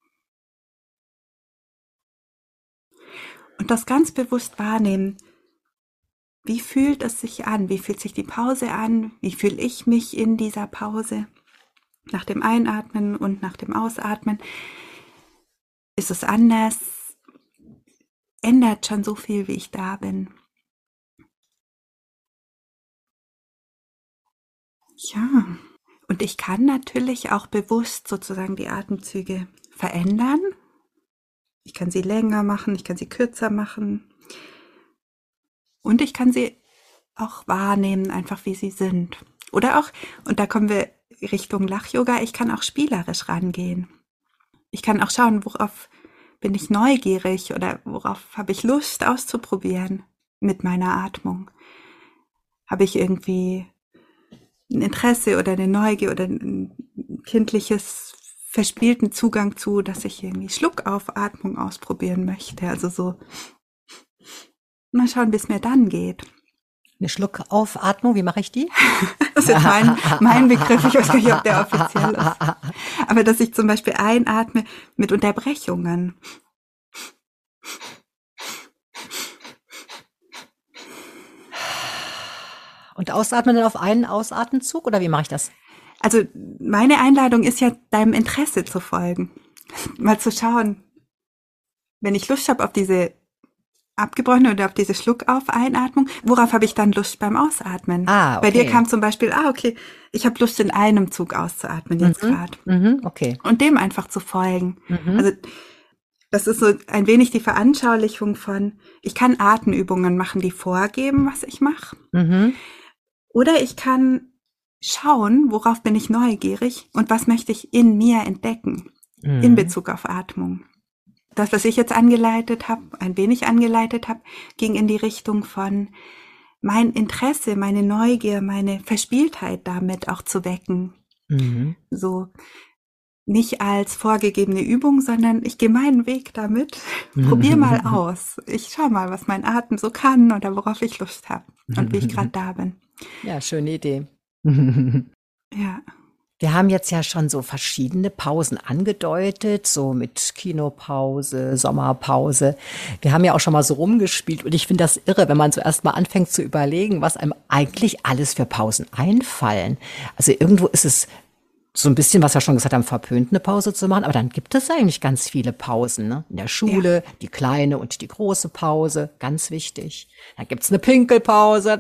Und das ganz bewusst wahrnehmen. Wie fühlt es sich an? Wie fühlt sich die Pause an? Wie fühle ich mich in dieser Pause? Nach dem Einatmen und nach dem Ausatmen. Ist es anders? Ändert schon so viel, wie ich da bin. Ja, und Und ich kann natürlich auch bewusst sozusagen die Atemzüge verändern. Ich kann sie länger machen, ich kann sie kürzer machen. Und ich kann sie auch wahrnehmen, einfach wie sie sind. Oder auch, und da kommen wir Richtung Lach-Yoga, ich kann auch spielerisch rangehen. Ich kann auch schauen, worauf bin ich neugierig oder worauf habe ich Lust auszuprobieren mit meiner Atmung. Habe ich irgendwie ein Interesse oder eine Neugier oder ein kindliches, verspielten Zugang zu, dass ich irgendwie Schluckaufatmung ausprobieren möchte. Also so, mal schauen, wie es mir dann geht. Eine Schluckaufatmung, wie mache ich die? Das ist mein, mein Begriff, ich weiß gar nicht, ob der offiziell ist. Aber dass ich zum Beispiel einatme mit Unterbrechungen. Und ausatmen dann auf einen Ausatemzug oder wie mache ich das? Also meine Einladung ist ja, deinem Interesse zu folgen. Mal zu schauen, wenn ich Lust habe auf diese abgebrochene oder auf diese Schluckauf-Einatmung, worauf habe ich dann Lust beim Ausatmen? Ah, okay. Bei dir kam zum Beispiel, ah okay, ich habe Lust in einem Zug auszuatmen jetzt Mhm. gerade. Mhm, okay. Und dem einfach zu folgen. Mhm. Also das ist so ein wenig die Veranschaulichung von, ich kann Atemübungen machen, die vorgeben, was ich mache. Mhm. Oder ich kann schauen, worauf bin ich neugierig und was möchte ich in mir entdecken Mhm. in Bezug auf Atmung. Das, was ich jetzt angeleitet habe, ein wenig angeleitet habe, ging in die Richtung von mein Interesse, meine Neugier, meine Verspieltheit damit auch zu wecken. Mhm. So nicht als vorgegebene Übung, sondern ich gehe meinen Weg damit. Probier mal aus. Ich schau mal, was mein Atem so kann oder worauf ich Lust habe und wie ich gerade da bin. Ja, schöne Idee. Ja. Wir haben jetzt ja schon so verschiedene Pausen angedeutet, so mit Kinopause, Sommerpause. Wir haben ja auch schon mal so rumgespielt und ich finde das irre, wenn man so erst mal anfängt zu überlegen, was einem eigentlich alles für Pausen einfallen. Also irgendwo ist es so ein bisschen, was wir schon gesagt haben, verpönt, eine Pause zu machen, aber dann gibt es eigentlich ganz viele Pausen, ne? In der Schule, die kleine und die große Pause, ganz wichtig. Dann gibt's eine Pinkelpause.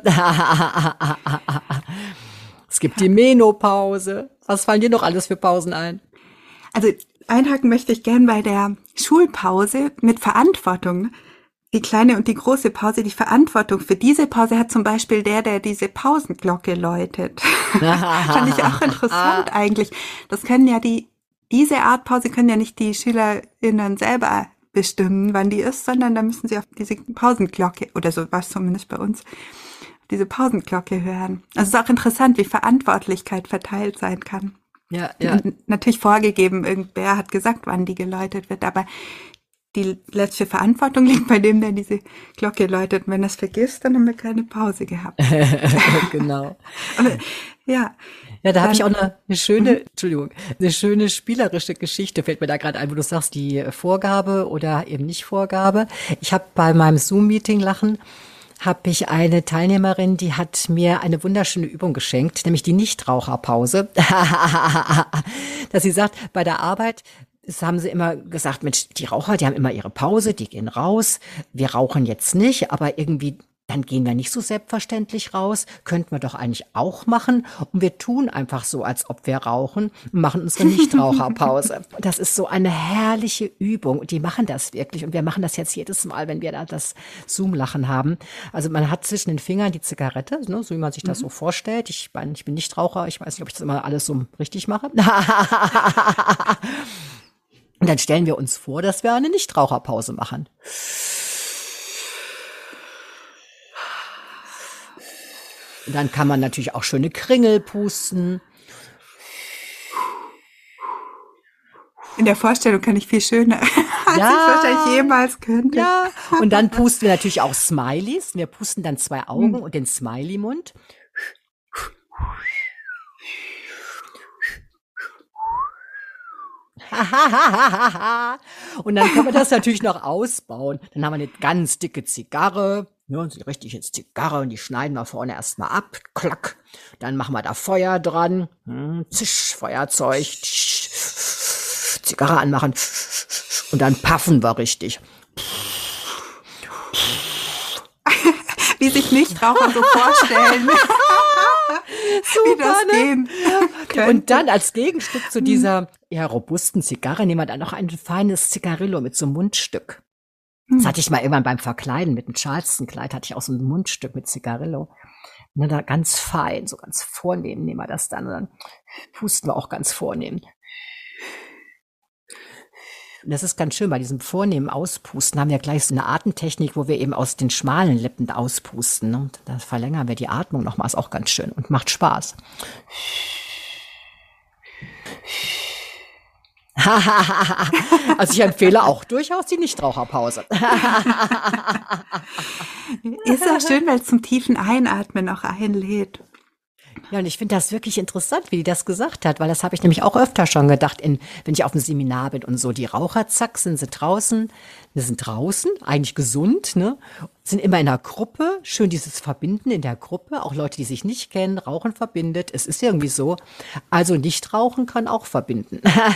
Es gibt die Menopause. Was fallen dir noch alles für Pausen ein? Also einhaken möchte ich gern bei der Schulpause mit Verantwortung. Die kleine und die große Pause, die Verantwortung für diese Pause hat zum Beispiel der, der diese Pausenglocke läutet. Fand ich auch interessant eigentlich. Das können ja die, diese Art Pause können ja nicht die SchülerInnen selber bestimmen, wann die ist, sondern da müssen sie auf diese Pausenglocke, oder so war es zumindest bei uns, diese Pausenglocke hören. Also es ist auch interessant, wie Verantwortlichkeit verteilt sein kann. Ja, ja. Und natürlich vorgegeben, irgendwer hat gesagt, wann die geläutet wird, aber die letzte Verantwortung liegt bei dem, der diese Glocke läutet. Und wenn er es vergisst, dann haben wir keine Pause gehabt. Genau. Aber, ja. Ja, da habe Dann- ich auch eine, eine schöne, Entschuldigung, eine schöne spielerische Geschichte, fällt mir da gerade ein, wo du sagst, die Vorgabe oder eben nicht Vorgabe. Ich habe bei meinem Zoom-Meeting Lachen, habe ich eine Teilnehmerin, die hat mir eine wunderschöne Übung geschenkt, nämlich die Nichtraucherpause. Dass sie sagt, bei der Arbeit, das haben sie immer gesagt, Mensch, die Raucher, die haben immer ihre Pause, die gehen raus. Wir rauchen jetzt nicht, aber irgendwie, dann gehen wir nicht so selbstverständlich raus. Könnten wir doch eigentlich auch machen. Und wir tun einfach so, als ob wir rauchen und machen unsere Nichtraucherpause. Das ist so eine herrliche Übung. Und die machen das wirklich. Und wir machen das jetzt jedes Mal, wenn wir da das Zoom-Lachen haben. Also man hat zwischen den Fingern die Zigarette, ne, so wie man sich das so vorstellt. Ich, mein, ich bin Nichtraucher. Ich weiß nicht, ob ich das immer alles so richtig mache. Und dann stellen wir uns vor, dass wir eine Nichtraucherpause machen. Und dann kann man natürlich auch schöne Kringel pusten. In der Vorstellung kann ich viel schöner, als Ja. ich wahrscheinlich jemals könnte. Ja, und dann pusten wir natürlich auch Smileys. Wir pusten dann zwei Augen und den Smiley-Mund. Und dann können wir das natürlich noch ausbauen. Dann haben wir eine ganz dicke Zigarre, ja, so die richtige Zigarre, und die schneiden wir vorne erstmal ab, klack. Dann machen wir da Feuer dran, hm, zisch, Feuerzeug, tsch, Zigarre anmachen und dann puffen wir richtig. Wie sich Nichtraucher so vorstellen. Wie das ne? gehen. könnte. Und dann als Gegenstück zu dieser ja, robusten Zigarre nehmen wir dann noch ein feines Zigarillo mit so einem Mundstück. Das hatte ich mal irgendwann beim Verkleiden mit einem Charleston-Kleid, hatte ich auch so ein Mundstück mit Zigarillo. Und dann ganz fein, so ganz vornehm nehmen wir das dann. Und dann pusten wir auch ganz vornehm. Und das ist ganz schön, bei diesem vornehmen Auspusten haben wir gleich so eine Atemtechnik, wo wir eben aus den schmalen Lippen auspusten. Ne? Und da verlängern wir die Atmung nochmal, ist auch ganz schön und macht Spaß. Also ich empfehle auch durchaus die Nichtraucherpause. Ist auch schön, weil es zum tiefen Einatmen auch einlädt. Ja, und ich finde das wirklich interessant, wie die das gesagt hat, weil das habe ich nämlich auch öfter schon gedacht, in, wenn ich auf einem Seminar bin und so. Die Raucher, zack, sind sie draußen, die sind draußen, eigentlich gesund, ne? Sind immer in einer Gruppe, schön dieses Verbinden in der Gruppe, auch Leute, die sich nicht kennen, Rauchen verbindet, es ist irgendwie so. Also nicht rauchen kann auch verbinden.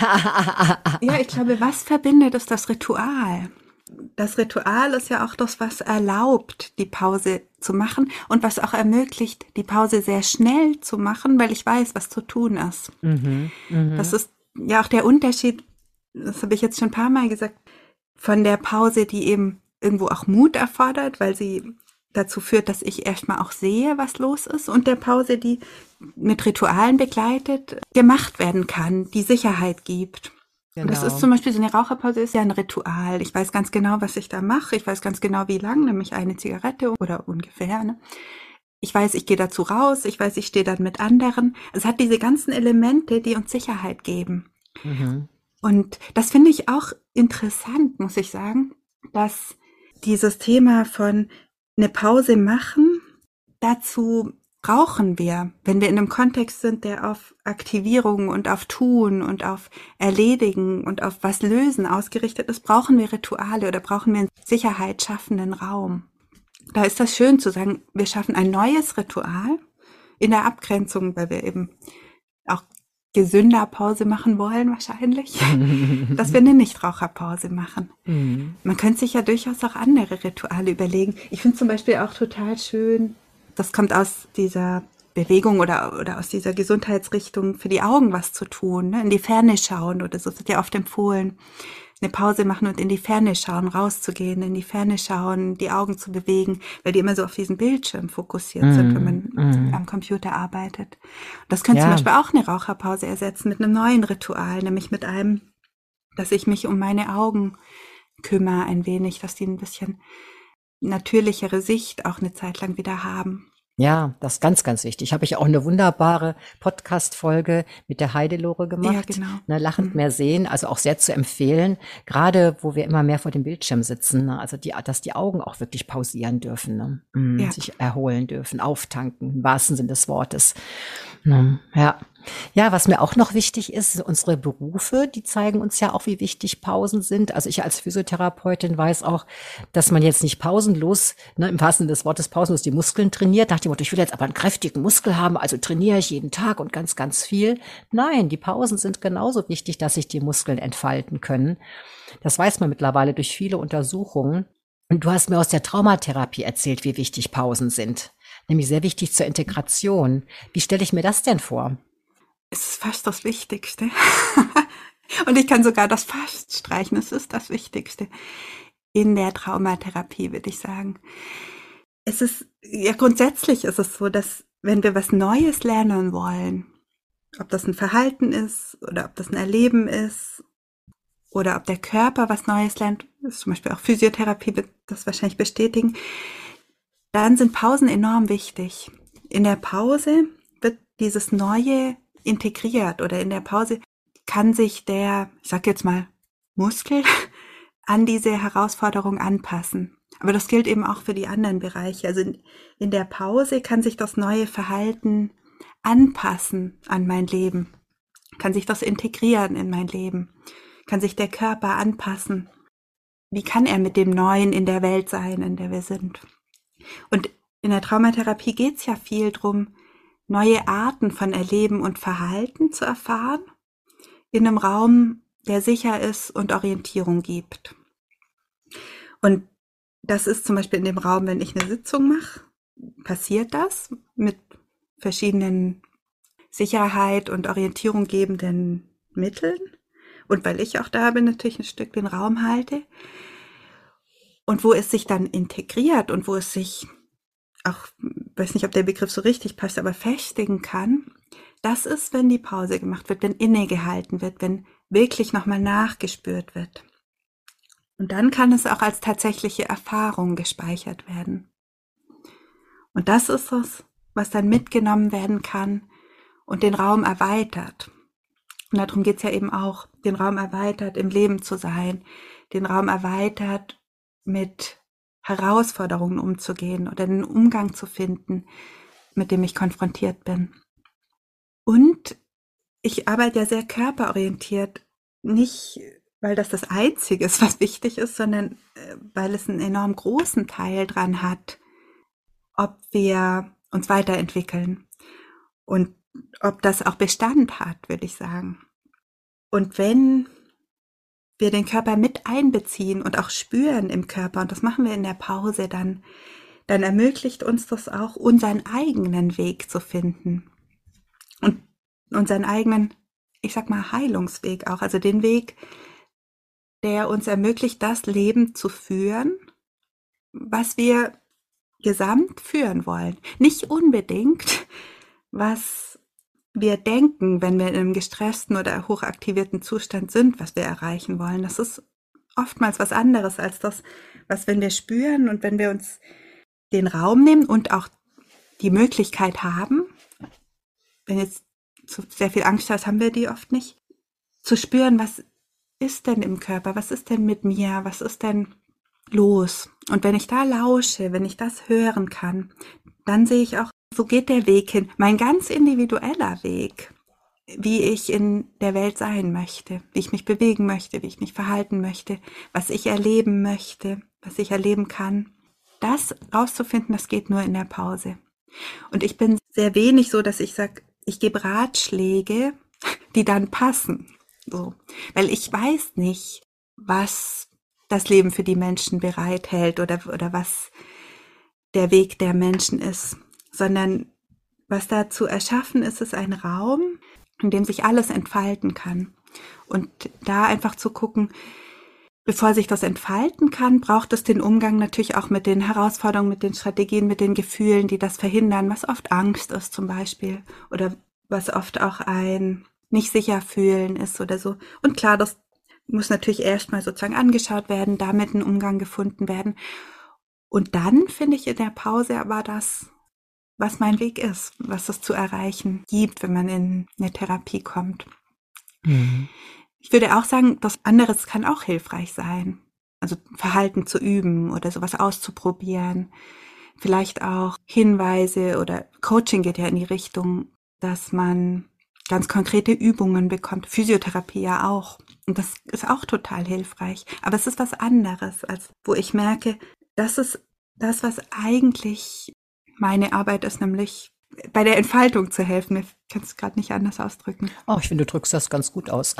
Ja, ich glaube, was verbindet, ist das Ritual. Das Ritual ist ja auch das, was erlaubt, die Pause zu machen und was auch ermöglicht, die Pause sehr schnell zu machen, weil ich weiß, was zu tun ist. Mhm, mh. Das ist ja auch der Unterschied, das habe ich jetzt schon ein paar Mal gesagt, von der Pause, die eben irgendwo auch Mut erfordert, weil sie dazu führt, dass ich erstmal auch sehe, was los ist, und der Pause, die mit Ritualen begleitet gemacht werden kann, die Sicherheit gibt. Genau. Und das ist zum Beispiel, so eine Raucherpause ist ja ein Ritual. Ich weiß ganz genau, was ich da mache. Ich weiß ganz genau, wie lang, nämlich eine Zigarette oder ungefähr. Ne? Ich weiß, ich gehe dazu raus. Ich weiß, ich stehe dann mit anderen. Es hat diese ganzen Elemente, die uns Sicherheit geben. Mhm. Und das finde ich auch interessant, muss ich sagen, dass dieses Thema von eine Pause machen, dazu brauchen wir, wenn wir in einem Kontext sind, der auf Aktivierung und auf Tun und auf Erledigen und auf was Lösen ausgerichtet ist, brauchen wir Rituale oder brauchen wir einen Sicherheit schaffenden Raum. Da ist das schön zu sagen, wir schaffen ein neues Ritual in der Abgrenzung, weil wir eben auch gesünder Pause machen wollen wahrscheinlich, dass wir eine Nichtraucherpause machen. Mhm. Man könnte sich ja durchaus auch andere Rituale überlegen. Ich finde zum Beispiel auch total schön, das kommt aus dieser Bewegung oder, oder aus dieser Gesundheitsrichtung, für die Augen was zu tun, ne? In die Ferne schauen oder so, das wird ja oft empfohlen, eine Pause machen und in die Ferne schauen, rauszugehen, in die Ferne schauen, die Augen zu bewegen, weil die immer so auf diesen Bildschirm fokussiert mm, sind, wenn man mm. am Computer arbeitet. Das könnte ja zum Beispiel auch eine Raucherpause ersetzen mit einem neuen Ritual, nämlich mit einem, dass ich mich um meine Augen kümmere ein wenig, dass die ein bisschen natürlichere Sicht auch eine Zeit lang wieder haben. Ja, das ist ganz, ganz wichtig. Habe ich auch eine wunderbare Podcast-Folge mit der Heidelore gemacht. Ja, genau. Ne, lachend mhm. mehr sehen, also auch sehr zu empfehlen. Gerade, wo wir immer mehr vor dem Bildschirm sitzen, ne? Also die, dass die Augen auch wirklich pausieren dürfen, ne? mhm, ja. sich erholen dürfen, auftanken, im wahrsten Sinne des Wortes. Ne? Ja. Ja, was mir auch noch wichtig ist, unsere Berufe, die zeigen uns ja auch, wie wichtig Pausen sind. Also ich als Physiotherapeutin weiß auch, dass man jetzt nicht pausenlos, ne, im wahrsten Sinne des Wortes pausenlos die Muskeln trainiert. Nach dem Motto, ich will jetzt aber einen kräftigen Muskel haben, also trainiere ich jeden Tag und ganz, ganz viel. Nein, die Pausen sind genauso wichtig, dass sich die Muskeln entfalten können. Das weiß man mittlerweile durch viele Untersuchungen. Und du hast mir aus der Traumatherapie erzählt, wie wichtig Pausen sind. Nämlich sehr wichtig zur Integration. Wie stelle ich mir das denn vor? Es ist fast das Wichtigste. Und ich kann sogar das fast streichen. Es ist das Wichtigste in der Traumatherapie, würde ich sagen. Es ist, ja, grundsätzlich ist es so, dass wenn wir was Neues lernen wollen, ob das ein Verhalten ist oder ob das ein Erleben ist oder ob der Körper was Neues lernt, ist zum Beispiel auch Physiotherapie wird das wahrscheinlich bestätigen, dann sind Pausen enorm wichtig. In der Pause wird dieses Neue integriert oder in der Pause kann sich der, ich sag jetzt mal, Muskel an diese Herausforderung anpassen. Aber das gilt eben auch für die anderen Bereiche. Also in, in der Pause kann sich das neue Verhalten anpassen an mein Leben, kann sich das integrieren in mein Leben, kann sich der Körper anpassen. Wie kann er mit dem Neuen in der Welt sein, in der wir sind? Und in der Traumatherapie geht es ja viel drum, neue Arten von Erleben und Verhalten zu erfahren, in einem Raum, der sicher ist und Orientierung gibt. Und das ist zum Beispiel in dem Raum, wenn ich eine Sitzung mache, passiert das mit verschiedenen Sicherheit und Orientierung gebenden Mitteln. Und weil ich auch da bin, natürlich ein Stück den Raum halte. Und wo es sich dann integriert und wo es sich auch, weiß nicht, ob der Begriff so richtig passt, aber festigen kann, das ist, wenn die Pause gemacht wird, wenn innegehalten wird, wenn wirklich nochmal nachgespürt wird. Und dann kann es auch als tatsächliche Erfahrung gespeichert werden. Und das ist es, was dann mitgenommen werden kann und den Raum erweitert. Und darum geht es ja eben auch, den Raum erweitert, im Leben zu sein, den Raum erweitert, mit Herausforderungen umzugehen oder einen Umgang zu finden, mit dem ich konfrontiert bin. Und ich arbeite ja sehr körperorientiert, nicht weil das das Einzige ist, was wichtig ist, sondern weil es einen enorm großen Teil dran hat, ob wir uns weiterentwickeln und ob das auch Bestand hat, würde ich sagen. Und wenn wir den Körper mit einbeziehen und auch spüren im Körper, und das machen wir in der Pause, dann, dann ermöglicht uns das auch, unseren eigenen Weg zu finden. Und unseren eigenen, ich sag mal, Heilungsweg auch, also den Weg, der uns ermöglicht, das Leben zu führen, was wir gesamt führen wollen. Nicht unbedingt, was wir denken, wenn wir in einem gestressten oder hochaktivierten Zustand sind, was wir erreichen wollen. Das ist oftmals was anderes als das, was, wenn wir spüren und wenn wir uns den Raum nehmen und auch die Möglichkeit haben, wenn jetzt zu sehr viel Angst hast, haben wir die oft nicht, zu spüren, was ist denn im Körper, was ist denn mit mir, was ist denn los? Und wenn ich da lausche, wenn ich das hören kann, dann sehe ich auch, so geht der Weg hin, mein ganz individueller Weg, wie ich in der Welt sein möchte, wie ich mich bewegen möchte, wie ich mich verhalten möchte, was ich erleben möchte, was ich erleben kann. Das rauszufinden, das geht nur in der Pause. Und ich bin sehr wenig so, dass ich sage, ich gebe Ratschläge, die dann passen. So. Weil ich weiß nicht, was das Leben für die Menschen bereithält oder, oder was der Weg der Menschen ist, sondern was da zu erschaffen ist, ist ein Raum, in dem sich alles entfalten kann. Und da einfach zu gucken, bevor sich das entfalten kann, braucht es den Umgang natürlich auch mit den Herausforderungen, mit den Strategien, mit den Gefühlen, die das verhindern, was oft Angst ist zum Beispiel oder was oft auch ein nicht sicher fühlen ist oder so. Und klar, das muss natürlich erstmal sozusagen angeschaut werden, damit ein Umgang gefunden werden. Und dann finde ich in der Pause aber das, was mein Weg ist, was es zu erreichen gibt, wenn man in eine Therapie kommt. Mhm. Ich würde auch sagen, das anderes kann auch hilfreich sein. Also Verhalten zu üben oder sowas auszuprobieren. Vielleicht auch Hinweise oder Coaching geht ja in die Richtung, dass man ganz konkrete Übungen bekommt. Physiotherapie ja auch. Und das ist auch total hilfreich. Aber es ist was anderes, als wo ich merke, das ist das, was eigentlich meine Arbeit ist, nämlich bei der Entfaltung zu helfen. Ich kann es gerade nicht anders ausdrücken. Oh, ich finde, du drückst das ganz gut aus.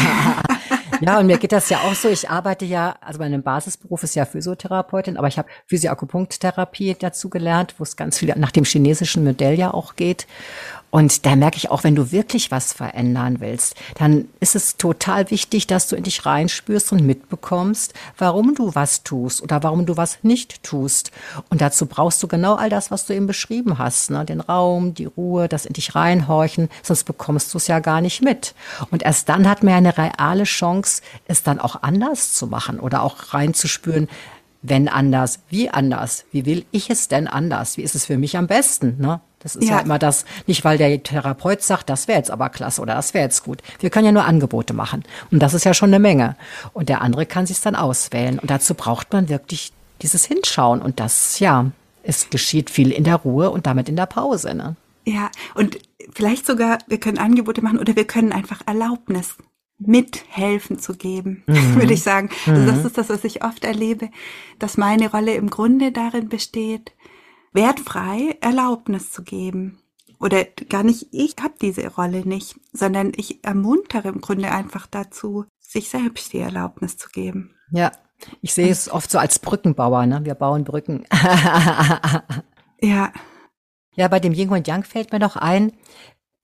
Ja, und mir geht das ja auch so. Ich arbeite ja, also mein Basisberuf ist ja Physiotherapeutin, aber ich habe Physioakupunkttherapie dazu gelernt, wo es ganz viel nach dem chinesischen Modell ja auch geht. Und da merke ich auch, wenn du wirklich was verändern willst, dann ist es total wichtig, dass du in dich reinspürst und mitbekommst, warum du was tust oder warum du was nicht tust. Und dazu brauchst du genau all das, was du eben beschrieben hast, ne? Den Raum, die Ruhe, das in dich reinhorchen, sonst bekommst du es ja gar nicht mit. Und erst dann hat man ja eine reale Chance, es dann auch anders zu machen oder auch reinzuspüren, wenn anders, wie anders, wie will ich es denn anders, wie ist es für mich am besten, ne? Das ist ja. ja immer das, nicht weil der Therapeut sagt, das wäre jetzt aber klasse oder das wäre jetzt gut. Wir können ja nur Angebote machen. Und das ist ja schon eine Menge. Und der andere kann sich dann auswählen. Und dazu braucht man wirklich dieses Hinschauen. Und das, ja, es geschieht viel in der Ruhe und damit in der Pause, ne? Ja, und vielleicht sogar, wir können Angebote machen oder wir können einfach Erlaubnis mithelfen zu geben, mhm. würde ich sagen. Also mhm. das ist das, was ich oft erlebe, dass meine Rolle im Grunde darin besteht, wertfrei Erlaubnis zu geben. Oder gar nicht, ich habe diese Rolle nicht, sondern ich ermuntere im Grunde einfach dazu, sich selbst die Erlaubnis zu geben. Ja, ich sehe es oft so als Brückenbauer, ne? Wir bauen Brücken. Ja. Ja, bei dem Yin und Yang fällt mir noch ein,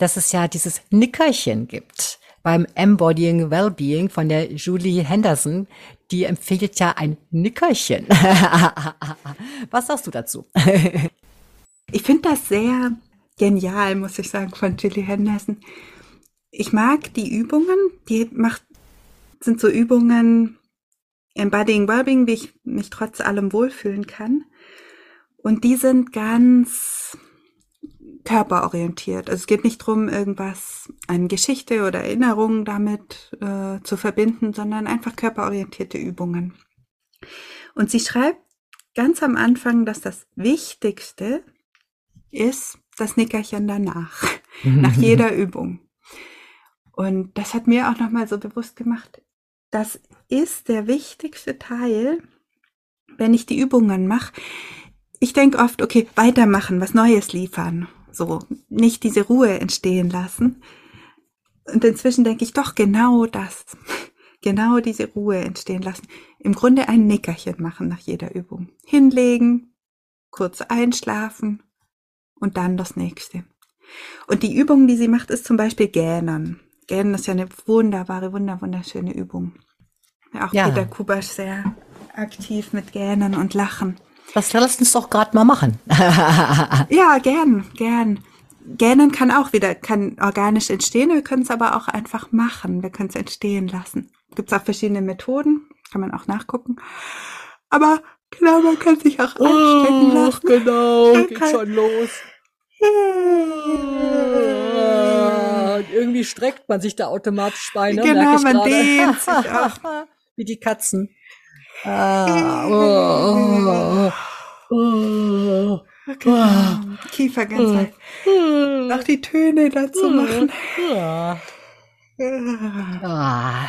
dass es ja dieses Nickerchen gibt beim Embodying Wellbeing von der Julie Henderson. Die empfiehlt ja ein Nickerchen. Was sagst du dazu? Ich finde das sehr genial, muss ich sagen, von Julie Henderson. Ich mag die Übungen, die macht, sind so Übungen, Embodying Wellbeing, wie ich mich trotz allem wohlfühlen kann. Und die sind ganz körperorientiert. Also es geht nicht darum, irgendwas, eine Geschichte oder Erinnerungen damit äh, zu verbinden, sondern einfach körperorientierte Übungen. Und sie schreibt ganz am Anfang, dass das Wichtigste ist das Nickerchen danach, nach jeder Übung. Und das hat mir auch nochmal so bewusst gemacht, das ist der wichtigste Teil, wenn ich die Übungen mache. Ich denke oft, okay, weitermachen, was Neues liefern, so nicht diese Ruhe entstehen lassen. Und inzwischen denke ich doch genau das, genau diese Ruhe entstehen lassen. Im Grunde ein Nickerchen machen nach jeder Übung. Hinlegen, kurz einschlafen und dann das nächste. Und die Übung, die sie macht, ist zum Beispiel Gähnen. Gähnen ist ja eine wunderbare, wunder, wunderschöne Übung. Auch ja. Peter Kubasch sehr aktiv mit Gähnen und Lachen. Das lass uns doch gerade mal machen. Ja, gern, gern. Gähnen kann auch wieder, kann organisch entstehen, wir können es aber auch einfach machen, wir können es entstehen lassen. Gibt es auch verschiedene Methoden, kann man auch nachgucken. Aber genau, man kann sich auch anstecken lassen. Ach, genau, geht kann... schon los. Und irgendwie streckt man sich da automatisch bei, ne? Genau, man grade. Dehnt sich auch. Wie die Katzen. Ah, oh, oh, oh, genau. Kiefer ganz weit. Noch die Töne dazu machen. Ah.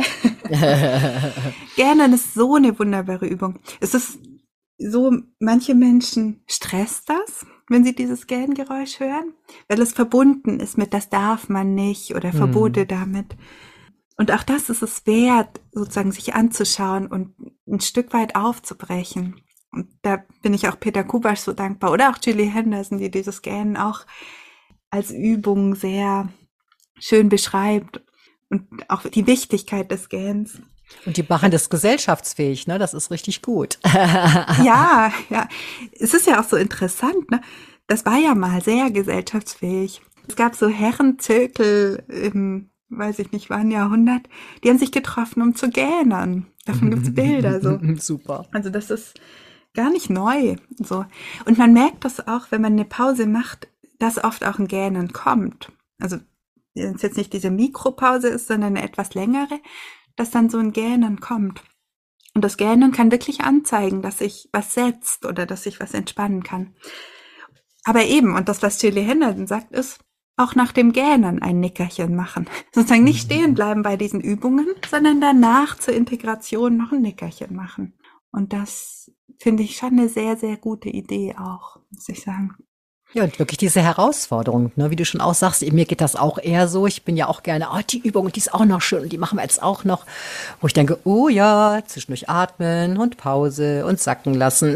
Gähnen ist so eine wunderbare Übung. Es ist so, manche Menschen stresst das, wenn sie dieses Gähngeräusch hören, weil es verbunden ist mit, das darf man nicht oder Verbote hm. damit. Und auch das ist es wert, sozusagen sich anzuschauen und ein Stück weit aufzubrechen. Und da bin ich auch Peter Kubasch so dankbar oder auch Julie Henderson, die dieses Gähnen auch als Übung sehr schön beschreibt und auch die Wichtigkeit des Gähnens. Und die machen das gesellschaftsfähig, ne? Das ist richtig gut. Ja, ja. Es ist ja auch so interessant, ne? Das war ja mal sehr gesellschaftsfähig. Es gab so Herrenzirkel im, weiß ich nicht, wann Jahrhundert, die haben sich getroffen, um zu gähnen. Davon gibt's Bilder, so. Super. Also das ist gar nicht neu, so. Und man merkt das auch, wenn man eine Pause macht, dass oft auch ein Gähnen kommt. Also, wenn es jetzt nicht diese Mikropause ist, sondern eine etwas längere, dass dann so ein Gähnen kommt. Und das Gähnen kann wirklich anzeigen, dass sich was setzt oder dass sich was entspannen kann. Aber eben, und das, was Julie Henderson sagt, ist, auch nach dem Gähnen ein Nickerchen machen. Sozusagen nicht stehen bleiben bei diesen Übungen, sondern danach zur Integration noch ein Nickerchen machen. Und das finde ich schon eine sehr, sehr gute Idee auch, muss ich sagen. Ja, und wirklich diese Herausforderung, ne, wie du schon auch sagst, mir geht das auch eher so. Ich bin ja auch gerne, oh, die Übung, die ist auch noch schön und die machen wir jetzt auch noch. Wo ich denke, oh ja, zwischendurch atmen und Pause und sacken lassen.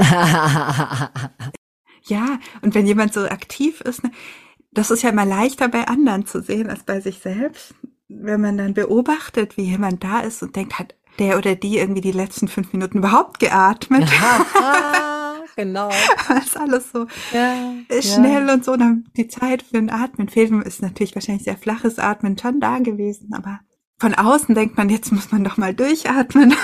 Ja, und wenn jemand so aktiv ist, ne, das ist ja immer leichter bei anderen zu sehen als bei sich selbst. Wenn man dann beobachtet, wie jemand da ist und denkt, hat der oder die irgendwie die letzten fünf Minuten überhaupt geatmet? Genau. Das ist alles so ja, schnell ja. und so. Dann die Zeit für ein Atmen fehlt. Ist natürlich wahrscheinlich sehr flaches Atmen schon da gewesen, aber von außen denkt man, jetzt muss man doch mal durchatmen.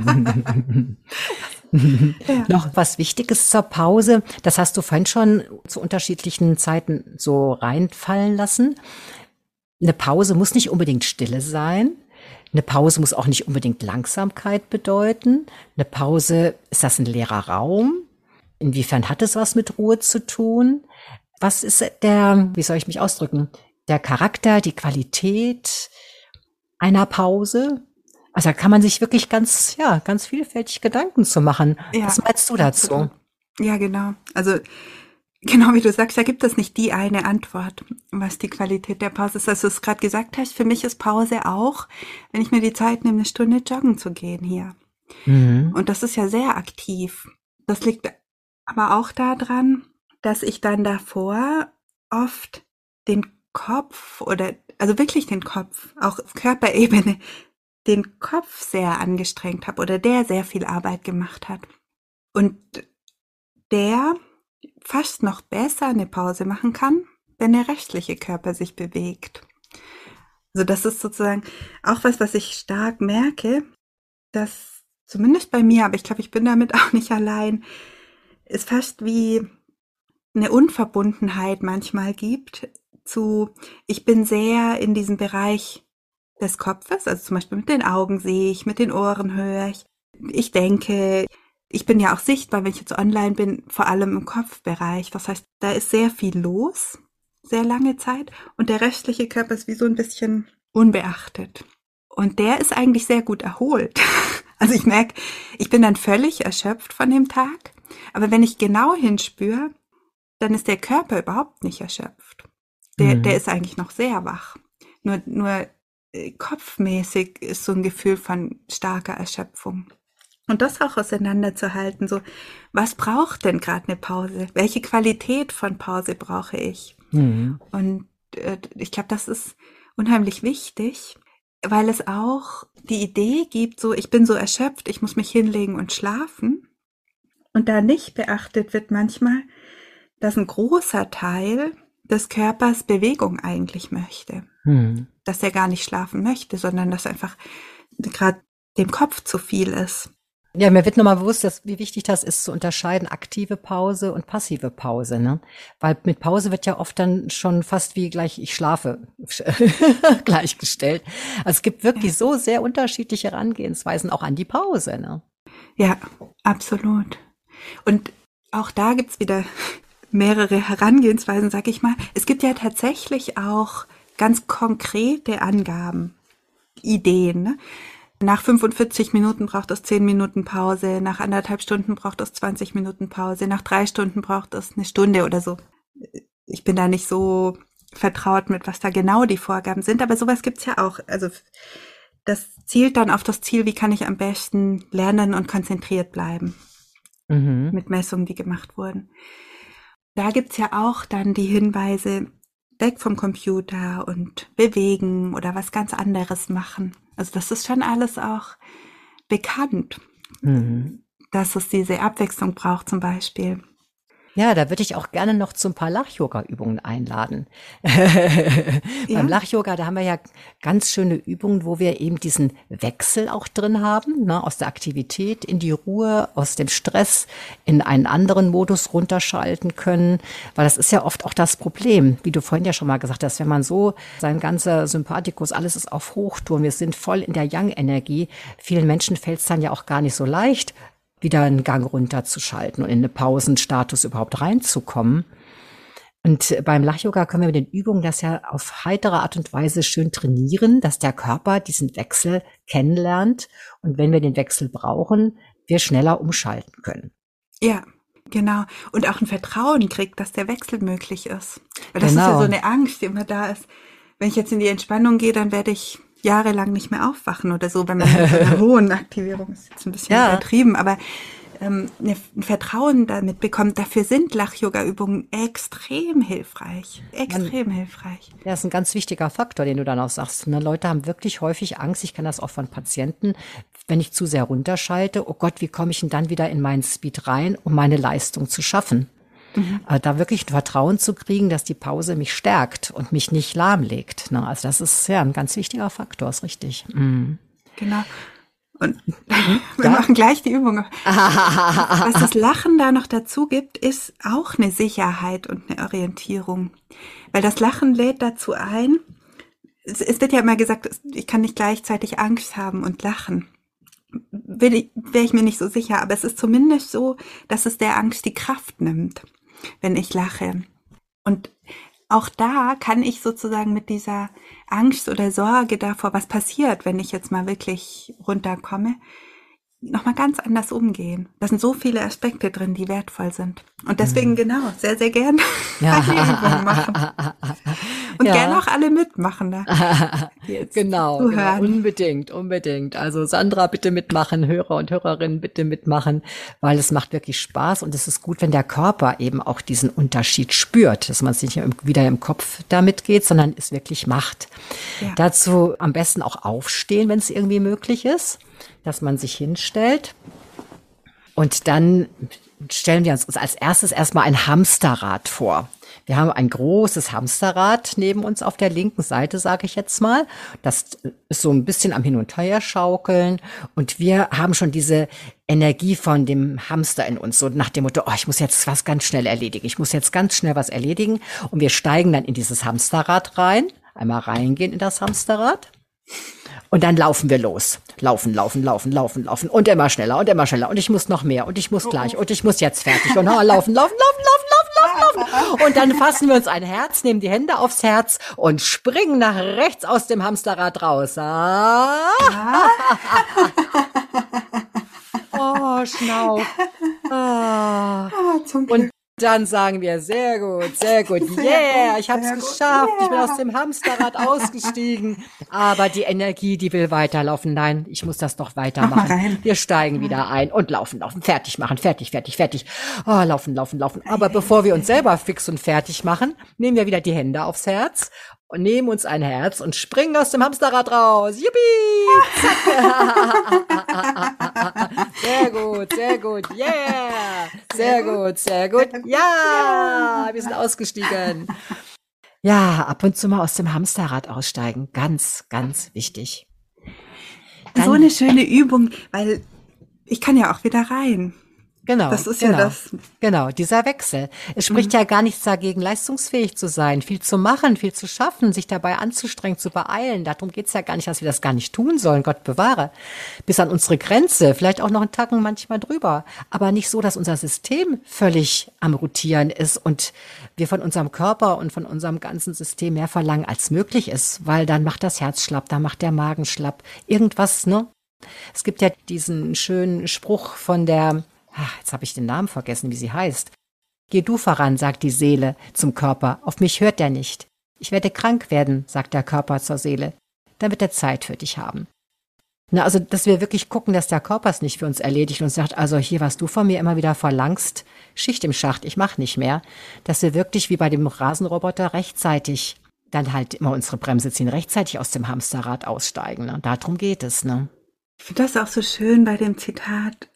Ja. Noch was Wichtiges zur Pause, das hast du vorhin schon zu unterschiedlichen Zeiten so reinfallen lassen. Eine Pause muss nicht unbedingt Stille sein. Eine Pause muss auch nicht unbedingt Langsamkeit bedeuten. Eine Pause, ist das ein leerer Raum? Inwiefern hat es was mit Ruhe zu tun? Was ist der, wie soll ich mich ausdrücken, der Charakter, die Qualität einer Pause? Also da kann man sich wirklich ganz, ja, ganz vielfältig Gedanken zu machen. Ja, was meinst du dazu? Absolut. Ja, genau. Also genau wie du sagst, da gibt es nicht die eine Antwort, was die Qualität der Pause ist. Also du es gerade gesagt hast, für mich ist Pause auch, wenn ich mir die Zeit nehme, eine Stunde joggen zu gehen hier. Mhm. Und das ist ja sehr aktiv. Das liegt aber auch daran, dass ich dann davor oft den Kopf oder, also wirklich den Kopf, auch auf Körperebene, den Kopf sehr angestrengt habe oder der sehr viel Arbeit gemacht hat. Und der fast noch besser eine Pause machen kann, wenn der restliche Körper sich bewegt. Also das ist sozusagen auch was, was ich stark merke, dass zumindest bei mir, aber ich glaube, ich bin damit auch nicht allein, es fast wie eine Unverbundenheit manchmal gibt zu, ich bin sehr in diesem Bereich des Kopfes, also zum Beispiel mit den Augen sehe ich, mit den Ohren höre ich, ich denke, ich bin ja auch sichtbar, wenn ich jetzt online bin, vor allem im Kopfbereich. Das heißt, da ist sehr viel los, sehr lange Zeit, und der restliche Körper ist wie so ein bisschen unbeachtet. Und der ist eigentlich sehr gut erholt. Also ich merke, ich bin dann völlig erschöpft von dem Tag, aber wenn ich genau hinspüre, dann ist der Körper überhaupt nicht erschöpft. Der, mhm. der ist eigentlich noch sehr wach. Nur, nur äh, kopfmäßig ist so ein Gefühl von starker Erschöpfung. Und das auch auseinanderzuhalten, so, was braucht denn gerade eine Pause? Welche Qualität von Pause brauche ich? Mhm. Und äh, ich glaube, das ist unheimlich wichtig, weil es auch die Idee gibt, so, ich bin so erschöpft, ich muss mich hinlegen und schlafen. Und da nicht beachtet wird manchmal, dass ein großer Teil des Körpers Bewegung eigentlich möchte. Mhm. Dass er gar nicht schlafen möchte, sondern dass einfach gerade dem Kopf zu viel ist. Ja, mir wird nochmal bewusst, dass, wie wichtig das ist, zu unterscheiden, aktive Pause und passive Pause, ne? Weil mit Pause wird ja oft dann schon fast wie gleich, ich schlafe, gleichgestellt. Also es gibt wirklich ja. so sehr unterschiedliche Herangehensweisen auch an die Pause, ne? Ja, absolut. Und auch da gibt's wieder mehrere Herangehensweisen, sag ich mal. Es gibt ja tatsächlich auch ganz konkrete Angaben, Ideen, ne? Nach fünfundvierzig Minuten braucht es zehn Minuten Pause, nach anderthalb Stunden braucht es zwanzig Minuten Pause, nach drei Stunden braucht es eine Stunde oder so. Ich bin da nicht so vertraut mit, was da genau die Vorgaben sind, aber sowas gibt's ja auch. Also das zielt dann auf das Ziel, wie kann ich am besten lernen und konzentriert bleiben, mhm. mit Messungen, die gemacht wurden. Da gibt's ja auch dann die Hinweise, weg vom Computer und bewegen oder was ganz anderes machen. Also das ist schon alles auch bekannt, mhm. dass es diese Abwechslung braucht zum Beispiel. Ja, da würde ich auch gerne noch zu ein paar Lach-Yoga-Übungen einladen. Ja. Beim Lach-Yoga, da haben wir ja ganz schöne Übungen, wo wir eben diesen Wechsel auch drin haben, ne, aus der Aktivität in die Ruhe, aus dem Stress in einen anderen Modus runterschalten können. Weil das ist ja oft auch das Problem, wie du vorhin ja schon mal gesagt hast, wenn man so sein ganzer Sympathikus, alles ist auf Hochtouren, wir sind voll in der Yang-Energie. Vielen Menschen fällt es dann ja auch gar nicht so leicht, wieder einen Gang runterzuschalten und in eine Pausenstatus überhaupt reinzukommen. Und beim Lach-Yoga können wir mit den Übungen das ja auf heitere Art und Weise schön trainieren, dass der Körper diesen Wechsel kennenlernt und wenn wir den Wechsel brauchen, wir schneller umschalten können. Ja, genau. Und auch ein Vertrauen kriegt, dass der Wechsel möglich ist. Weil das genau. ist ja so eine Angst, die immer da ist. Wenn ich jetzt in die Entspannung gehe, dann werde ich jahrelang nicht mehr aufwachen oder so, wenn man mit einer hohen Aktivierung ist, jetzt ein bisschen ja. übertrieben, aber ähm, ein Vertrauen damit bekommt, dafür sind Lach-Yoga-Übungen extrem hilfreich, extrem man, hilfreich. Ja, das ist ein ganz wichtiger Faktor, den du dann auch sagst. Ne? Leute haben wirklich häufig Angst, ich kenne das auch von Patienten, wenn ich zu sehr runterschalte, oh Gott, wie komme ich denn dann wieder in meinen Speed rein, um meine Leistung zu schaffen? Mhm. Da wirklich ein Vertrauen zu kriegen, dass die Pause mich stärkt und mich nicht lahmlegt. Also das ist ja ein ganz wichtiger Faktor, ist richtig. Mhm. Genau. Und wir ja. machen gleich die Übung. Was das Lachen da noch dazu gibt, ist auch eine Sicherheit und eine Orientierung. Weil das Lachen lädt dazu ein, es, es wird ja immer gesagt, ich kann nicht gleichzeitig Angst haben und lachen. Wäre ich mir nicht so sicher, aber es ist zumindest so, dass es der Angst die Kraft nimmt, wenn ich lache. Und auch da kann ich sozusagen mit dieser Angst oder Sorge davor, was passiert, wenn ich jetzt mal wirklich runterkomme, nochmal ganz anders umgehen. Da sind so viele Aspekte drin, die wertvoll sind. Und deswegen, mhm. genau, sehr, sehr gern ja. eine Übung machen. Und Ja. gerne auch alle mitmachen. Da. Jetzt Genau, genau, zuhören. unbedingt, unbedingt. Also Sandra, bitte mitmachen, Hörer und Hörerinnen, bitte mitmachen, weil es macht wirklich Spaß und es ist gut, wenn der Körper eben auch diesen Unterschied spürt, dass man es nicht wieder im Kopf damit geht, sondern es wirklich macht. Ja. Dazu am besten auch aufstehen, wenn es irgendwie möglich ist, dass man sich hinstellt. Und dann stellen wir uns als erstes erstmal ein Hamsterrad vor. Wir haben ein großes Hamsterrad neben uns auf der linken Seite, sage ich jetzt mal. Das ist so ein bisschen am Hin- und Her schaukeln. Und wir haben schon diese Energie von dem Hamster in uns. So nach dem Motto, oh, ich muss jetzt was ganz schnell erledigen. Ich muss jetzt ganz schnell was erledigen. Und wir steigen dann in dieses Hamsterrad rein. Einmal reingehen in das Hamsterrad. Und dann laufen wir los. Laufen, laufen, laufen, laufen, laufen. Und immer schneller und immer schneller. Und ich muss noch mehr. Und ich muss gleich. Und ich muss jetzt fertig. Und oh, laufen, laufen, laufen, laufen, laufen, laufen. Und dann fassen wir uns ein Herz, nehmen die Hände aufs Herz und springen nach rechts aus dem Hamsterrad raus. Ah. Oh, Schnauf. Ah. Ah, zum Glück. Und dann sagen wir, sehr gut, sehr gut, Sehr yeah, gut, ich habe es sehr gut, geschafft, ich bin yeah. aus dem Hamsterrad ausgestiegen. Aber die Energie, die will weiterlaufen. Nein, ich muss das doch Mach mal weitermachen. rein. Wir steigen wieder ein und laufen, laufen, fertig machen, fertig, fertig, fertig. Oh, laufen, laufen, laufen. Aber bevor wir uns selber fix und fertig machen, nehmen wir wieder die Hände aufs Herz und nehmen uns ein Herz und springen aus dem Hamsterrad raus. Yippie! Zack! Sehr gut, sehr gut, yeah! Sehr gut, sehr gut, ja! Wir sind ausgestiegen. Ja, ab und zu mal aus dem Hamsterrad aussteigen. Ganz, ganz wichtig. Dann, So eine schöne Übung, weil ich kann ja auch wieder rein. genau, Das ist genau, ja das. genau, dieser Wechsel. Es spricht ja gar nichts dagegen, leistungsfähig zu sein, viel zu machen, viel zu schaffen, sich dabei anzustrengen, zu beeilen. Darum geht's ja gar nicht, dass wir das gar nicht tun sollen, Gott bewahre. Bis an unsere Grenze, vielleicht auch noch einen Tacken manchmal drüber. Aber nicht so, dass unser System völlig am Rotieren ist und wir von unserem Körper und von unserem ganzen System mehr verlangen, als möglich ist. Weil dann macht das Herz schlapp, dann macht der Magen schlapp. Irgendwas, ne? Es gibt ja diesen schönen Spruch von der, ach, jetzt habe ich den Namen vergessen, wie sie heißt. Geh du voran, sagt die Seele zum Körper. Auf mich hört er nicht. Ich werde krank werden, sagt der Körper zur Seele. Dann wird er Zeit für dich haben. Na, also, dass wir wirklich gucken, dass der Körper es nicht für uns erledigt und sagt, also hier, was du von mir immer wieder verlangst, Schicht im Schacht, ich mach nicht mehr. Dass wir wirklich wie bei dem Rasenroboter rechtzeitig dann halt immer unsere Bremse ziehen, rechtzeitig aus dem Hamsterrad aussteigen. Ne? Darum geht es, ne? Ich finde das auch so schön bei dem Zitat.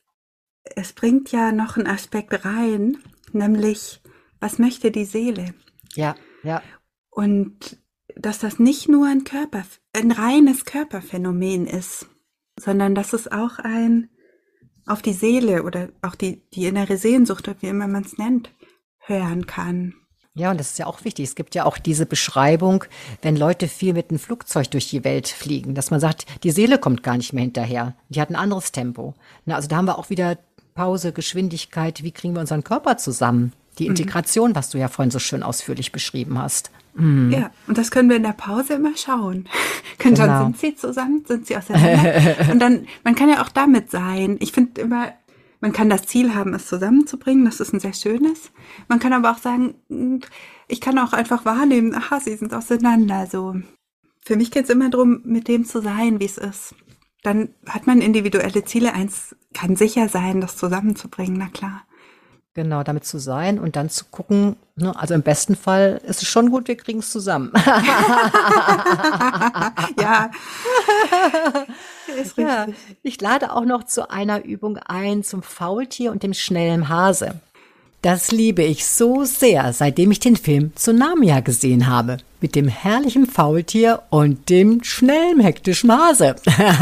Es bringt ja noch einen Aspekt rein, nämlich, was möchte die Seele? Ja, ja. Und dass das nicht nur ein Körper, ein reines Körperphänomen ist, sondern dass es auch ein auf die Seele oder auch die, die innere Sehnsucht, wie immer man es nennt, hören kann. Ja, und das ist ja auch wichtig. Es gibt ja auch diese Beschreibung, wenn Leute viel mit einem Flugzeug durch die Welt fliegen, dass man sagt, die Seele kommt gar nicht mehr hinterher. Die hat ein anderes Tempo. Na, also da haben wir auch wieder Pause, Geschwindigkeit. Wie kriegen wir unseren Körper zusammen? Die Integration, was du ja vorhin so schön ausführlich beschrieben hast. Mhm. Ja, und das können wir in der Pause immer schauen. Können Genau. schauen, sind sie zusammen, sind sie auseinander? Und dann, man kann ja auch damit sein. Ich finde immer, man kann das Ziel haben, es zusammenzubringen. Das ist ein sehr schönes. Man kann aber auch sagen, ich kann auch einfach wahrnehmen, aha, sie sind auseinander. So. Für mich geht es immer darum, mit dem zu sein, wie es ist. Dann hat man individuelle Ziele. Eins kann sicher sein, das zusammenzubringen, na klar. Genau, damit zu sein und dann zu gucken, ne, also im besten Fall ist es schon gut, wir kriegen es zusammen. Ja, ist richtig. Ja, ich lade auch noch zu einer Übung ein zum Faultier und dem schnellen Hase. Das liebe ich so sehr, seitdem ich den Film Tsunamia gesehen habe. Mit dem herrlichen Faultier und dem schnellen, hektischen Hase.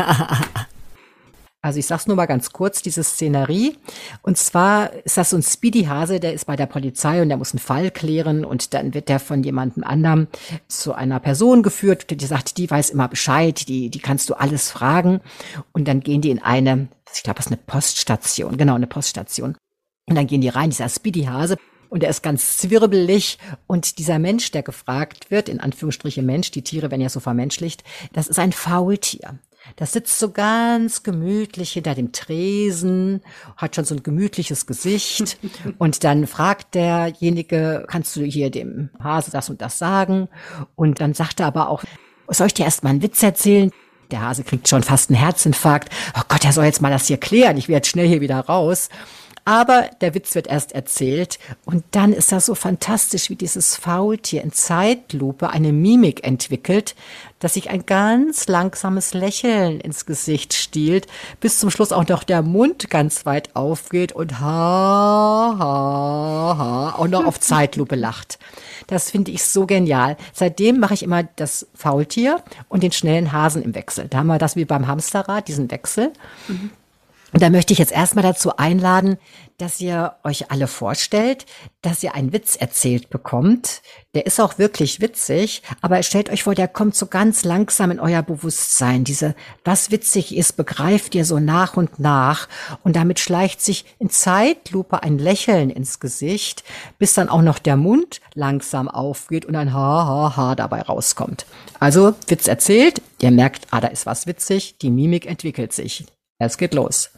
Also ich sag's nur mal ganz kurz, diese Szenerie. Und zwar ist das so ein Speedy-Hase, der ist bei der Polizei und der muss einen Fall klären und dann wird der von jemandem anderem zu einer Person geführt, die sagt, die weiß immer Bescheid, die, die kannst du alles fragen. Und dann gehen die in eine, ich glaube, das ist eine Poststation, genau, eine Poststation. Und dann gehen die rein, dieser Speedy-Hase. Und er ist ganz zwirbelig. Und dieser Mensch, der gefragt wird, in Anführungsstriche Mensch, die Tiere werden ja so vermenschlicht, das ist ein Faultier. Das sitzt so ganz gemütlich hinter dem Tresen, hat schon so ein gemütliches Gesicht. Und dann fragt derjenige, kannst du hier dem Hase das und das sagen? Und dann sagt er aber auch, soll ich dir erst mal einen Witz erzählen? Der Hase kriegt schon fast einen Herzinfarkt. Oh Gott, er soll jetzt mal das hier klären. Ich will jetzt schnell hier wieder raus. Aber der Witz wird erst erzählt und dann ist das so fantastisch, wie dieses Faultier in Zeitlupe eine Mimik entwickelt, dass sich ein ganz langsames Lächeln ins Gesicht stiehlt, bis zum Schluss auch noch der Mund ganz weit aufgeht und ha, ha, ha, auch noch auf Zeitlupe lacht. Das finde ich so genial. Seitdem mache ich immer das Faultier und den schnellen Hasen im Wechsel. Da haben wir das wie beim Hamsterrad, diesen Wechsel. Mhm. Und da möchte ich jetzt erstmal dazu einladen, dass ihr euch alle vorstellt, dass ihr einen Witz erzählt bekommt. Der ist auch wirklich witzig, aber stellt euch vor, der kommt so ganz langsam in euer Bewusstsein. Diese, was witzig ist, begreift ihr so nach und nach. Und damit schleicht sich in Zeitlupe ein Lächeln ins Gesicht, bis dann auch noch der Mund langsam aufgeht und ein Ha, Ha, Ha dabei rauskommt. Also, Witz erzählt, ihr merkt, ah, da ist was witzig, die Mimik entwickelt sich. Es geht los.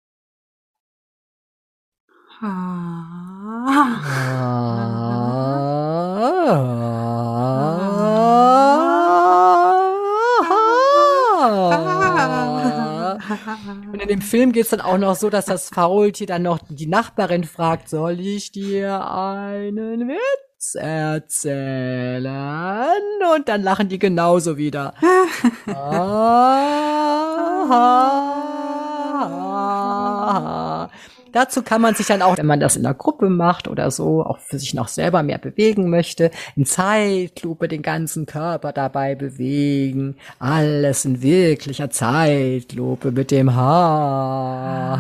Und in dem Film geht es dann auch noch so, dass das Faultier dann noch die Nachbarin fragt, soll ich dir einen Witz erzählen? Und dann lachen die genauso wieder. Dazu kann man sich dann auch, wenn man das in der Gruppe macht oder so, auch für sich noch selber mehr bewegen möchte, in Zeitlupe den ganzen Körper dabei bewegen. Alles in wirklicher Zeitlupe mit dem Ha.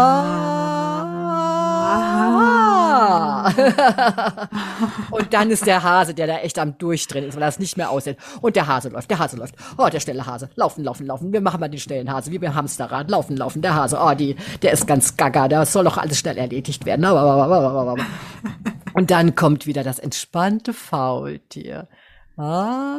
Ha. Und dann ist der Hase, der da echt am Durchdrehen ist, weil er es nicht mehr aushält. Und der Hase läuft, der Hase läuft. Oh, der schnelle Hase. Laufen, laufen, laufen. Wir machen mal den schnellen Hase, wie beim Hamsterrad. Laufen, laufen. Der Hase, oh, die, der ist ganz gaga. Das soll doch alles schnell erledigt werden. Und dann kommt wieder das entspannte Faultier. Ah,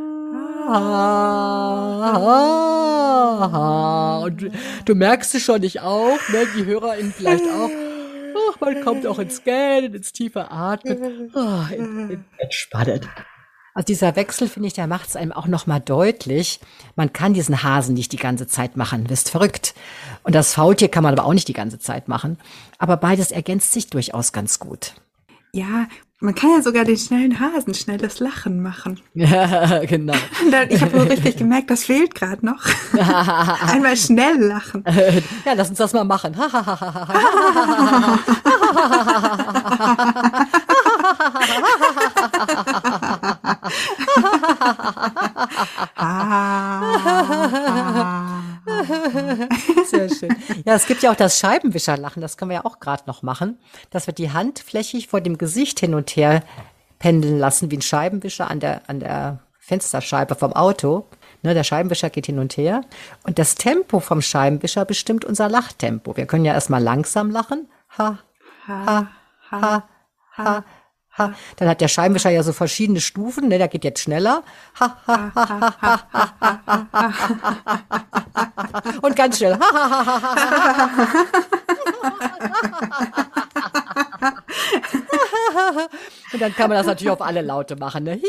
ah, ah. Und du, du merkst es schon, nicht auch, ne? Die HörerInnen vielleicht auch. Ach, man kommt auch ins Gähnen, ins tiefe Atmen. Oh, in, in, entspannt. Also dieser Wechsel, finde ich, der macht es einem auch nochmal deutlich. Man kann diesen Hasen nicht die ganze Zeit machen. Bist verrückt. Und das Faultier kann man aber auch nicht die ganze Zeit machen. Aber beides ergänzt sich durchaus ganz gut. Ja, man kann ja sogar den schnellen Hasen schnelles Lachen machen. Ja, genau. Ich habe nur richtig gemerkt, das fehlt gerade noch. Einmal schnell lachen. Ja, lass uns das mal machen. Sehr schön. Ja, es gibt ja auch das Scheibenwischerlachen, das können wir ja auch gerade noch machen, dass wir die Hand flächig vor dem Gesicht hin und her pendeln lassen, wie ein Scheibenwischer an der, an der Fensterscheibe vom Auto. Ne, der Scheibenwischer geht hin und her und das Tempo vom Scheibenwischer bestimmt unser Lachtempo. Wir können ja erstmal langsam lachen. Ha, ha, ha, ha. Ha. Dann hat der Scheibenwischer ja so verschiedene Stufen, ne, der geht jetzt schneller. Ha, ha, ha, ha, ha, ha, ha, ha, ha. Und ganz schnell. Ha, ha, ha, ha, ha, ha. Und dann kann man das natürlich auf alle Laute machen. Ne?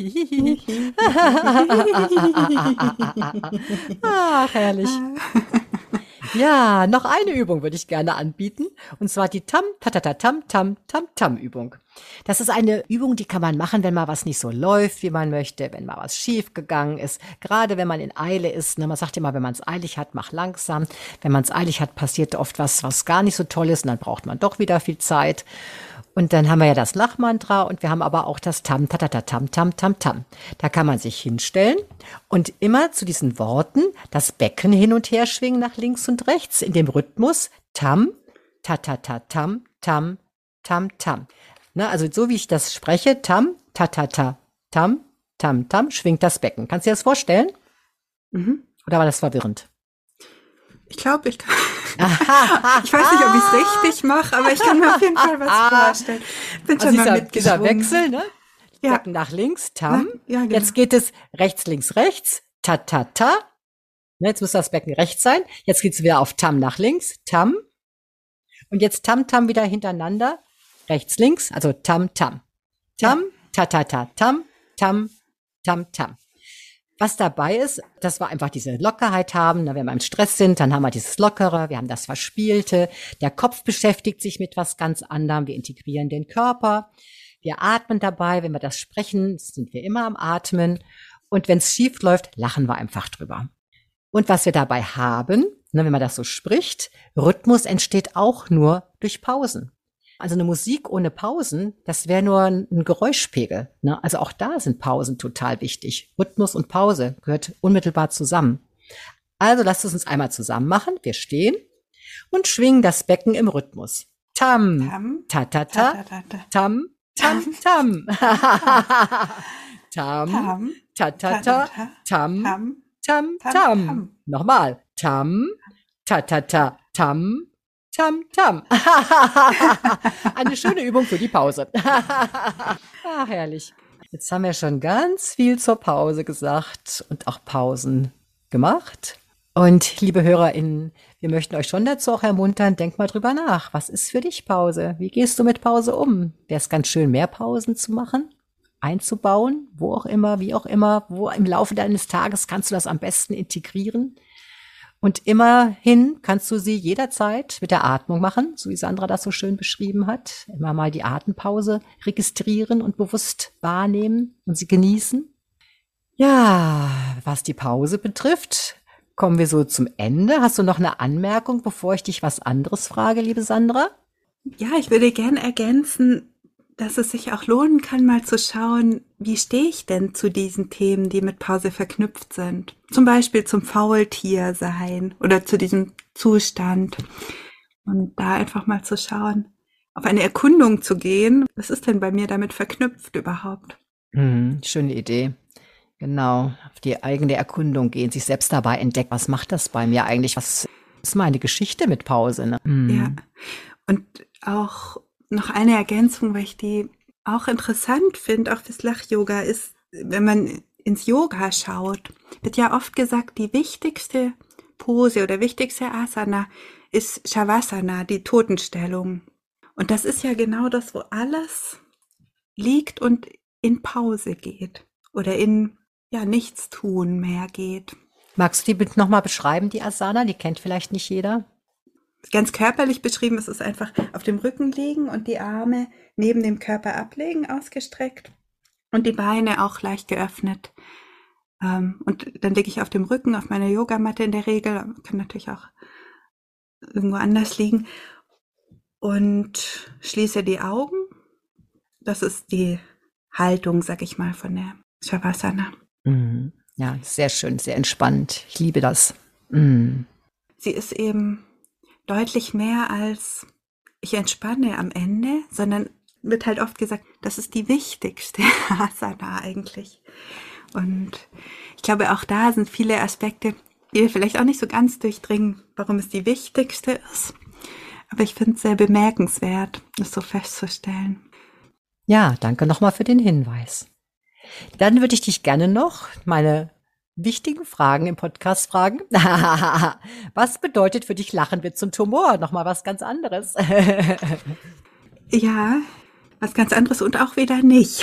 Ach, herrlich. Ja, noch eine Übung würde ich gerne anbieten, und zwar die Tam-Tatata-Tam-Tam-Tam-Tam-Übung. Das ist eine Übung, die kann man machen, wenn mal was nicht so läuft, wie man möchte, wenn mal was schief gegangen ist, gerade wenn man in Eile ist. Ne? Man sagt immer, wenn man es eilig hat, mach langsam. Wenn man es eilig hat, passiert oft was, was gar nicht so toll ist, und dann braucht man doch wieder viel Zeit. Und dann haben wir ja das Lachmantra und wir haben aber auch das Tam, Tatata, Tam, Tam, Tam, Tam. Da kann man sich hinstellen und immer zu diesen Worten das Becken hin und her schwingen nach links und rechts in dem Rhythmus Tam, Tatata, Tam, Tam, Tam, Tam. Ne, also so wie ich das spreche, Tam, Tatata, Tam, Tam, Tam, schwingt das Becken. Kannst du dir das vorstellen? Mhm. Oder war das verwirrend? Ich glaube, ich kann. Ich weiß nicht, ob ich es richtig mache, aber ich kann mir auf jeden Fall was vorstellen. Bin also schon dieser, mal dieser Wechsel, ne? Ja. Becken nach links, Tam. Ja, genau. Jetzt geht es rechts, links, rechts, ta, ta, ta. Ne, jetzt muss das Becken rechts sein. Jetzt geht's wieder auf Tam nach links. Tam. Und jetzt Tam, Tam wieder hintereinander. Rechts, links. Also Tam, Tam. Tam, ja. Ta, ta, ta, Tam, Tam, Tam, Tam. Was dabei ist, dass wir einfach diese Lockerheit haben. Wenn wir im Stress sind, dann haben wir dieses Lockere, wir haben das Verspielte. Der Kopf beschäftigt sich mit was ganz anderem. Wir integrieren den Körper. Wir atmen dabei. Wenn wir das sprechen, sind wir immer am Atmen. Und wenn es schief läuft, lachen wir einfach drüber. Und was wir dabei haben, wenn man das so spricht, Rhythmus entsteht auch nur durch Pausen. Also eine Musik ohne Pausen, das wäre nur ein Geräuschpegel. Ne? Also auch da sind Pausen total wichtig. Rhythmus und Pause gehört unmittelbar zusammen. Also lasst es uns einmal zusammen machen. Wir stehen und schwingen das Becken im Rhythmus. Tam, Tam, ta ta ta, tam, tam, tam. Tam, ta ta ta, tam, tam, tam. Nochmal. Tam, ta ta ta, tam, tam, tam. Eine schöne Übung für die Pause. Ah, herrlich. Jetzt haben wir schon ganz viel zur Pause gesagt und auch Pausen gemacht. Und liebe HörerInnen, wir möchten euch schon dazu auch ermuntern, denk mal drüber nach. Was ist für dich Pause? Wie gehst du mit Pause um? Wäre es ganz schön, mehr Pausen zu machen, einzubauen, wo auch immer, wie auch immer, wo im Laufe deines Tages kannst du das am besten integrieren? Und immerhin kannst du sie jederzeit mit der Atmung machen, so wie Sandra das so schön beschrieben hat. Immer mal die Atempause registrieren und bewusst wahrnehmen und sie genießen. Ja, was die Pause betrifft, kommen wir so zum Ende. Hast du noch eine Anmerkung, bevor ich dich was anderes frage, liebe Sandra? Ja, ich würde gerne ergänzen, dass es sich auch lohnen kann, mal zu schauen, wie stehe ich denn zu diesen Themen, die mit Pause verknüpft sind. Zum Beispiel zum Faultier sein oder zu diesem Zustand. Und da einfach mal zu schauen, auf eine Erkundung zu gehen. Was ist denn bei mir damit verknüpft überhaupt? Hm, schöne Idee. Genau, auf die eigene Erkundung gehen, sich selbst dabei entdecken. Was macht das bei mir eigentlich? Was ist meine Geschichte mit Pause? Ne? Hm. Ja, und auch noch eine Ergänzung, weil ich die auch interessant finde, auch fürs Lach-Yoga, ist, wenn man ins Yoga schaut, wird ja oft gesagt, die wichtigste Pose oder wichtigste Asana ist Shavasana, die Totenstellung. Und das ist ja genau das, wo alles liegt und in Pause geht oder in ja Nichtstun mehr geht. Magst du die nochmal beschreiben, die Asana? Die kennt vielleicht nicht jeder. Ganz körperlich beschrieben ist es einfach auf dem Rücken liegen und die Arme neben dem Körper ablegen, ausgestreckt und die Beine auch leicht geöffnet. Und dann liege ich auf dem Rücken, auf meiner Yogamatte in der Regel, kann natürlich auch irgendwo anders liegen und schließe die Augen. Das ist die Haltung, sag ich mal, von der Shavasana. Mhm. Ja, sehr schön, sehr entspannt. Ich liebe das. Mhm. Sie ist eben deutlich mehr als ich entspanne am Ende, sondern wird halt oft gesagt, das ist die wichtigste Asana eigentlich. Und ich glaube, auch da sind viele Aspekte, die wir vielleicht auch nicht so ganz durchdringen, warum es die wichtigste ist. Aber ich finde es sehr bemerkenswert, das so festzustellen. Ja, danke nochmal für den Hinweis. Dann würde ich dich gerne noch meine wichtigen Fragen im Podcast fragen. Was bedeutet für dich Lachen wird zum Tumor? Nochmal was ganz anderes. Ja, was ganz anderes und auch wieder nicht.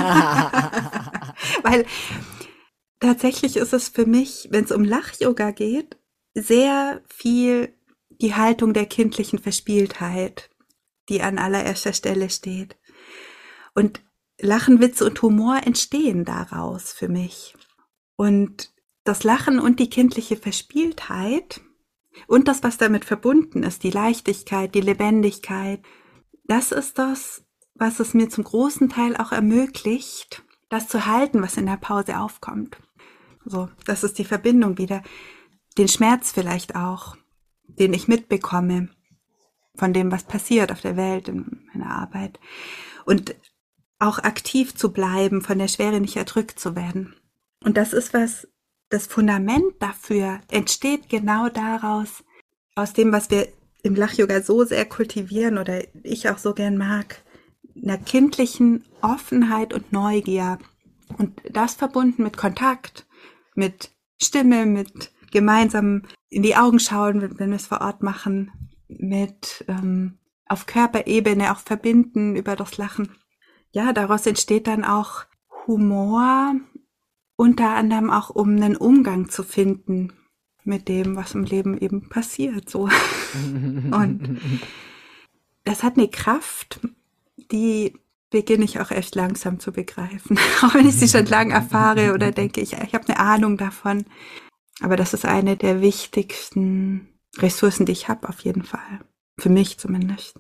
Weil tatsächlich ist es für mich, wenn es um Lach-Yoga geht, sehr viel die Haltung der kindlichen Verspieltheit, die an allererster Stelle steht. Und Lachen, Witze und Humor entstehen daraus für mich. Und das Lachen und die kindliche Verspieltheit und das, was damit verbunden ist, die Leichtigkeit, die Lebendigkeit, das ist das, was es mir zum großen Teil auch ermöglicht, das zu halten, was in der Pause aufkommt. So, das ist die Verbindung wieder. Den Schmerz vielleicht auch, den ich mitbekomme von dem, was passiert auf der Welt, in meiner Arbeit. Und auch aktiv zu bleiben, von der Schwere nicht erdrückt zu werden. Und das ist was, das Fundament dafür entsteht genau daraus, aus dem, was wir im Lach-Yoga so sehr kultivieren oder ich auch so gern mag, einer kindlichen Offenheit und Neugier. Und das verbunden mit Kontakt, mit Stimme, mit gemeinsam in die Augen schauen, wenn, wenn wir es vor Ort machen, mit ähm, auf Körperebene auch verbinden über das Lachen. Ja, daraus entsteht dann auch Humor, unter anderem auch, um einen Umgang zu finden mit dem, was im Leben eben passiert. So. Und das hat eine Kraft, die beginne ich auch echt langsam zu begreifen. Auch wenn ich sie schon lange erfahre oder denke, ich, ich habe eine Ahnung davon. Aber das ist eine der wichtigsten Ressourcen, die ich habe, auf jeden Fall. Für mich zumindest.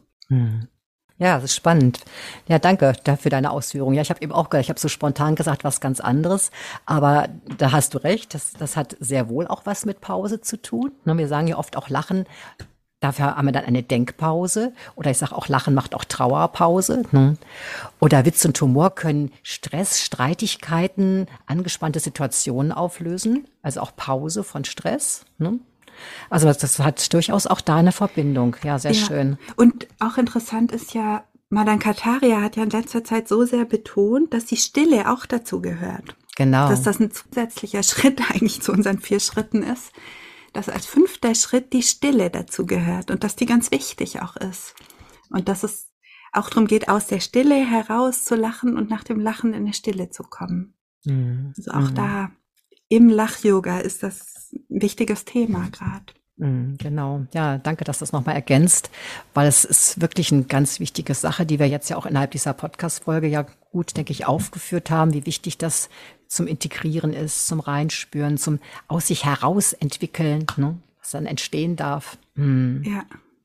Ja, das ist spannend. Ja, danke dafür deine Ausführung. Ja, ich habe eben auch gedacht, ich habe so spontan gesagt, was ganz anderes. Aber da hast du recht, das, das hat sehr wohl auch was mit Pause zu tun. Ne, wir sagen ja oft auch Lachen. Dafür haben wir dann eine Denkpause. Oder ich sage auch, Lachen macht auch Trauerpause. Ne? Oder Witz und Humor können Stress, Streitigkeiten, angespannte Situationen auflösen. Also auch Pause von Stress. Ne? Also das, das hat durchaus auch da eine Verbindung. Ja, sehr ja. schön. Und auch interessant ist ja, Madan Kataria hat ja in letzter Zeit so sehr betont, dass die Stille auch dazu gehört. Genau. Dass das ein zusätzlicher Schritt eigentlich zu unseren vier Schritten ist. Dass als fünfter Schritt die Stille dazu gehört und dass die ganz wichtig auch ist. Und dass es auch darum geht, aus der Stille heraus zu lachen und nach dem Lachen in die Stille zu kommen. Mhm. Also auch mhm. da im Lach-Yoga ist das ein wichtiges Thema gerade. Mhm, genau. Ja, danke, dass du das nochmal ergänzt, weil es ist wirklich eine ganz wichtige Sache, die wir jetzt ja auch innerhalb dieser Podcast-Folge ja gut, denke ich, aufgeführt haben, wie wichtig das zum Integrieren ist, zum Reinspüren, zum aus sich heraus entwickeln, ne, was dann entstehen darf. Hm. Ja.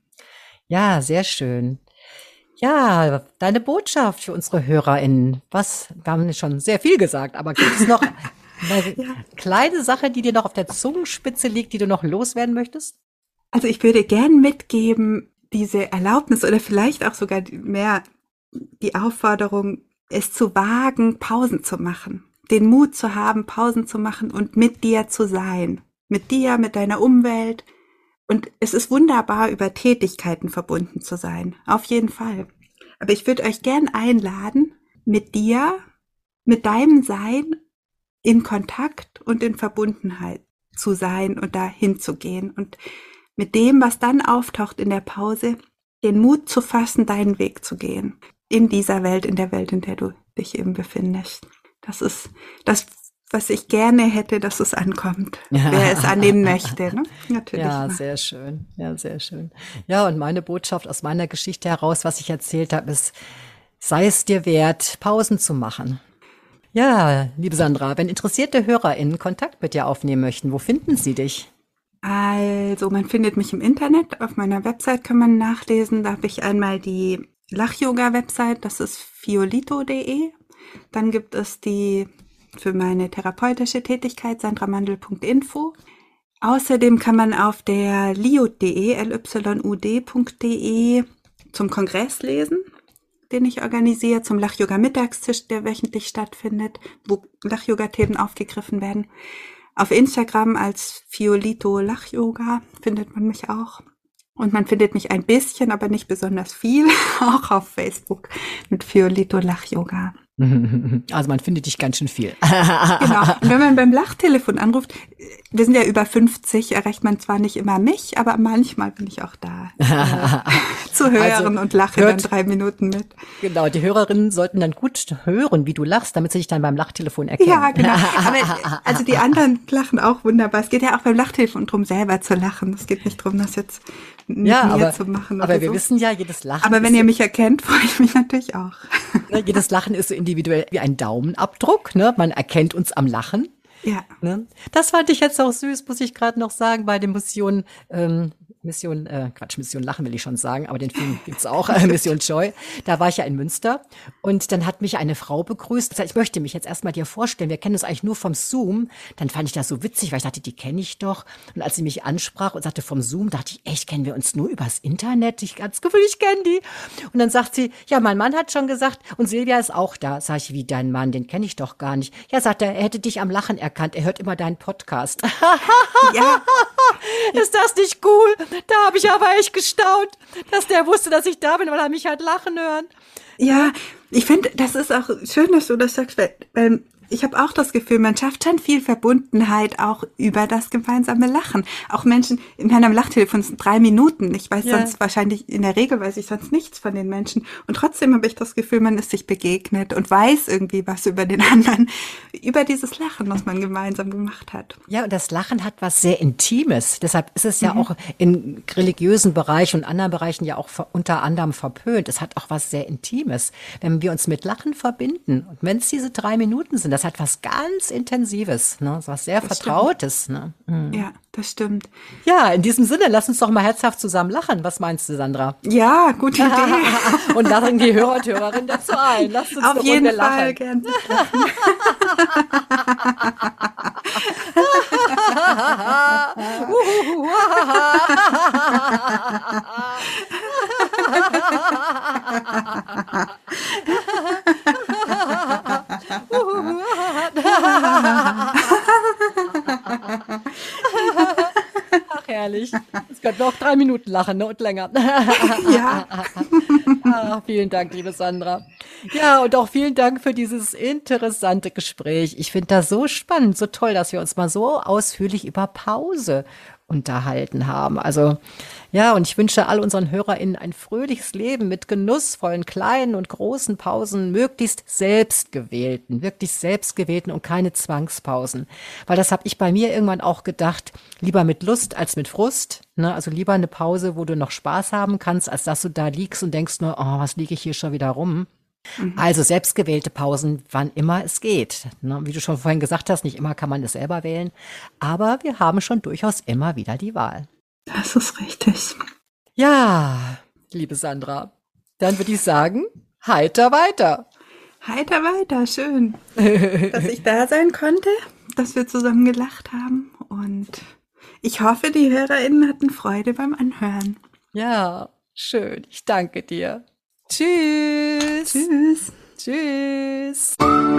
Ja, sehr schön. Ja, deine Botschaft für unsere HörerInnen. Was, wir haben schon sehr viel gesagt, aber gibt es noch eine ja. kleine Sache, die dir noch auf der Zungenspitze liegt, die du noch loswerden möchtest? Also ich würde gern mitgeben, diese Erlaubnis oder vielleicht auch sogar mehr die Aufforderung, es zu wagen, Pausen zu machen. Den Mut zu haben, Pausen zu machen und mit dir zu sein. Mit dir, mit deiner Umwelt. Und es ist wunderbar, über Tätigkeiten verbunden zu sein. Auf jeden Fall. Aber ich würde euch gern einladen, mit dir, mit deinem Sein in Kontakt und in Verbundenheit zu sein und dahin zu gehen. Und mit dem, was dann auftaucht in der Pause, den Mut zu fassen, deinen Weg zu gehen. In dieser Welt, in der Welt, in der du dich eben befindest. Das ist das, was ich gerne hätte, dass es ankommt. Ja. Wer es annehmen möchte, ne? Natürlich. Ja, sehr schön. Ja, sehr schön. Ja, und meine Botschaft aus meiner Geschichte heraus, was ich erzählt habe, ist, sei es dir wert, Pausen zu machen. Ja, liebe Sandra, wenn interessierte HörerInnen Kontakt mit dir aufnehmen möchten, wo finden sie dich? Also, man findet mich im Internet. Auf meiner Website kann man nachlesen. Da habe ich einmal die Lach-Yoga-Website, das ist fiolito punkt de. Dann gibt es die für meine therapeutische Tätigkeit sandramandl punkt info. Außerdem kann man auf der lyud punkt de, l y u d punkt de zum Kongress lesen, den ich organisiere, zum Lach-Yoga-Mittagstisch, der wöchentlich stattfindet, wo Lach-Yoga-Themen aufgegriffen werden. Auf Instagram als Fiolito Lach-Yoga findet man mich auch. Und man findet mich ein bisschen, aber nicht besonders viel, auch auf Facebook mit Fiolito Lach-Yoga. Also man findet dich ganz schön viel. Genau. Und wenn man beim Lachtelefon anruft, wir sind ja über fünfzig, erreicht man zwar nicht immer mich, aber manchmal bin ich auch da äh, zu hören also, und lache hört, dann drei Minuten mit. Genau, die Hörerinnen sollten dann gut hören, wie du lachst, damit sie dich dann beim Lachtelefon erkennen. Ja, genau. Aber, also die anderen lachen auch wunderbar. Es geht ja auch beim Lachtelefon darum, selber zu lachen. Es geht nicht darum, das jetzt mit ja, mir aber, zu machen. Aber oder wir so. wissen ja, jedes Lachen Aber wenn ihr mich erkennt, freue ich mich natürlich auch. Ne, jedes Lachen ist so individuell wie ein Daumenabdruck. Ne? Man erkennt uns am Lachen. Ja. Ne? Das fand ich jetzt auch süß, muss ich gerade noch sagen, bei den Missionen, ähm, Mission, äh, Quatsch, Mission Lachen will ich schon sagen, aber den Film gibt's auch, äh, Mission Joy. Da war ich ja in Münster und dann hat mich eine Frau begrüßt. Ich, ich möchte mich jetzt erstmal dir vorstellen, wir kennen uns eigentlich nur vom Zoom. Dann fand ich das so witzig, weil ich dachte, die kenne ich doch. Und als sie mich ansprach und sagte vom Zoom, dachte ich, echt, kennen wir uns nur übers Internet? Ich hatte das Gefühl, ich kenne die. Und dann sagt sie, ja, mein Mann hat schon gesagt und Silvia ist auch da. Sag ich, wie dein Mann, den kenne ich doch gar nicht. Ja, sagt er, er hätte dich am Lachen erkannt. Er hört immer deinen Podcast. Ja. Ist das nicht cool? Da habe ich aber echt gestaunt, dass der wusste, dass ich da bin, weil er mich halt lachen hören. Ja, ich finde, das ist auch schön, dass du das sagst, weil, weil Ich habe auch das Gefühl, man schafft schon viel Verbundenheit auch über das gemeinsame Lachen. Auch Menschen in meinem Lachtelefon sind drei Minuten. Ich weiß ja. sonst wahrscheinlich, in der Regel weiß ich sonst nichts von den Menschen. Und trotzdem habe ich das Gefühl, man ist sich begegnet und weiß irgendwie was über den anderen, über dieses Lachen, was man gemeinsam gemacht hat. Ja, und das Lachen hat was sehr Intimes. Deshalb ist es ja mhm. auch in religiösen Bereichen und anderen Bereichen ja auch unter anderem verpönt. Es hat auch was sehr Intimes, wenn wir uns mit Lachen verbinden. Und wenn es diese drei Minuten sind, das hat was ganz Intensives, ne? Was sehr das Vertrautes. Ne? Mhm. Ja, das stimmt. Ja, in diesem Sinne, lass uns doch mal herzhaft zusammen lachen. Was meinst du, Sandra? Ja, gute Idee. Und lachen die Hörer und Hörerinnen dazu ein. Lass uns auf eine jeden Runde Fall lachen. Gern. Ach, herrlich. Es könnten noch drei Minuten lachen, ne? Und länger. Ja. Ah, vielen Dank, liebe Sandra. Ja, und auch vielen Dank für dieses interessante Gespräch. Ich finde das so spannend, so toll, dass wir uns mal so ausführlich über Pause unterhalten haben. Also ja, und ich wünsche all unseren HörerInnen ein fröhliches Leben mit genussvollen kleinen und großen Pausen, möglichst selbstgewählten, wirklich selbstgewählten und keine Zwangspausen. Weil das habe ich bei mir irgendwann auch gedacht, lieber mit Lust als mit Frust. Ne? Also lieber eine Pause, wo du noch Spaß haben kannst, als dass du da liegst und denkst nur, oh, was liege ich hier schon wieder rum? Mhm. Also selbstgewählte Pausen, wann immer es geht. Ne? Wie du schon vorhin gesagt hast, nicht immer kann man es selber wählen, aber wir haben schon durchaus immer wieder die Wahl. Das ist richtig. Ja, liebe Sandra, dann würde ich sagen, heiter weiter. Heiter weiter, schön, dass ich da sein konnte, dass wir zusammen gelacht haben und ich hoffe, die HörerInnen hatten Freude beim Anhören. Ja, schön, ich danke dir. Tschüss. Tschüss. Tschüss.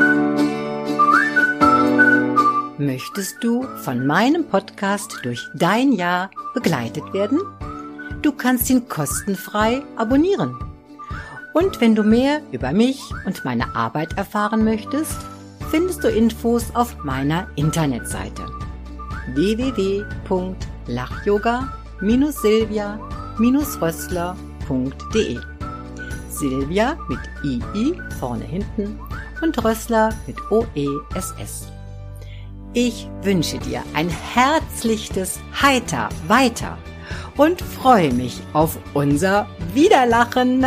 Möchtest du von meinem Podcast durch dein Jahr begleitet werden? Du kannst ihn kostenfrei abonnieren. Und wenn du mehr über mich und meine Arbeit erfahren möchtest, findest du Infos auf meiner Internetseite w w w punkt lachyoga silvia rössler punkt de. Silvia mit I I vorne hinten und Rössler mit O E S S. Ich wünsche dir ein herzliches Heiter weiter und freue mich auf unser Wiederlachen.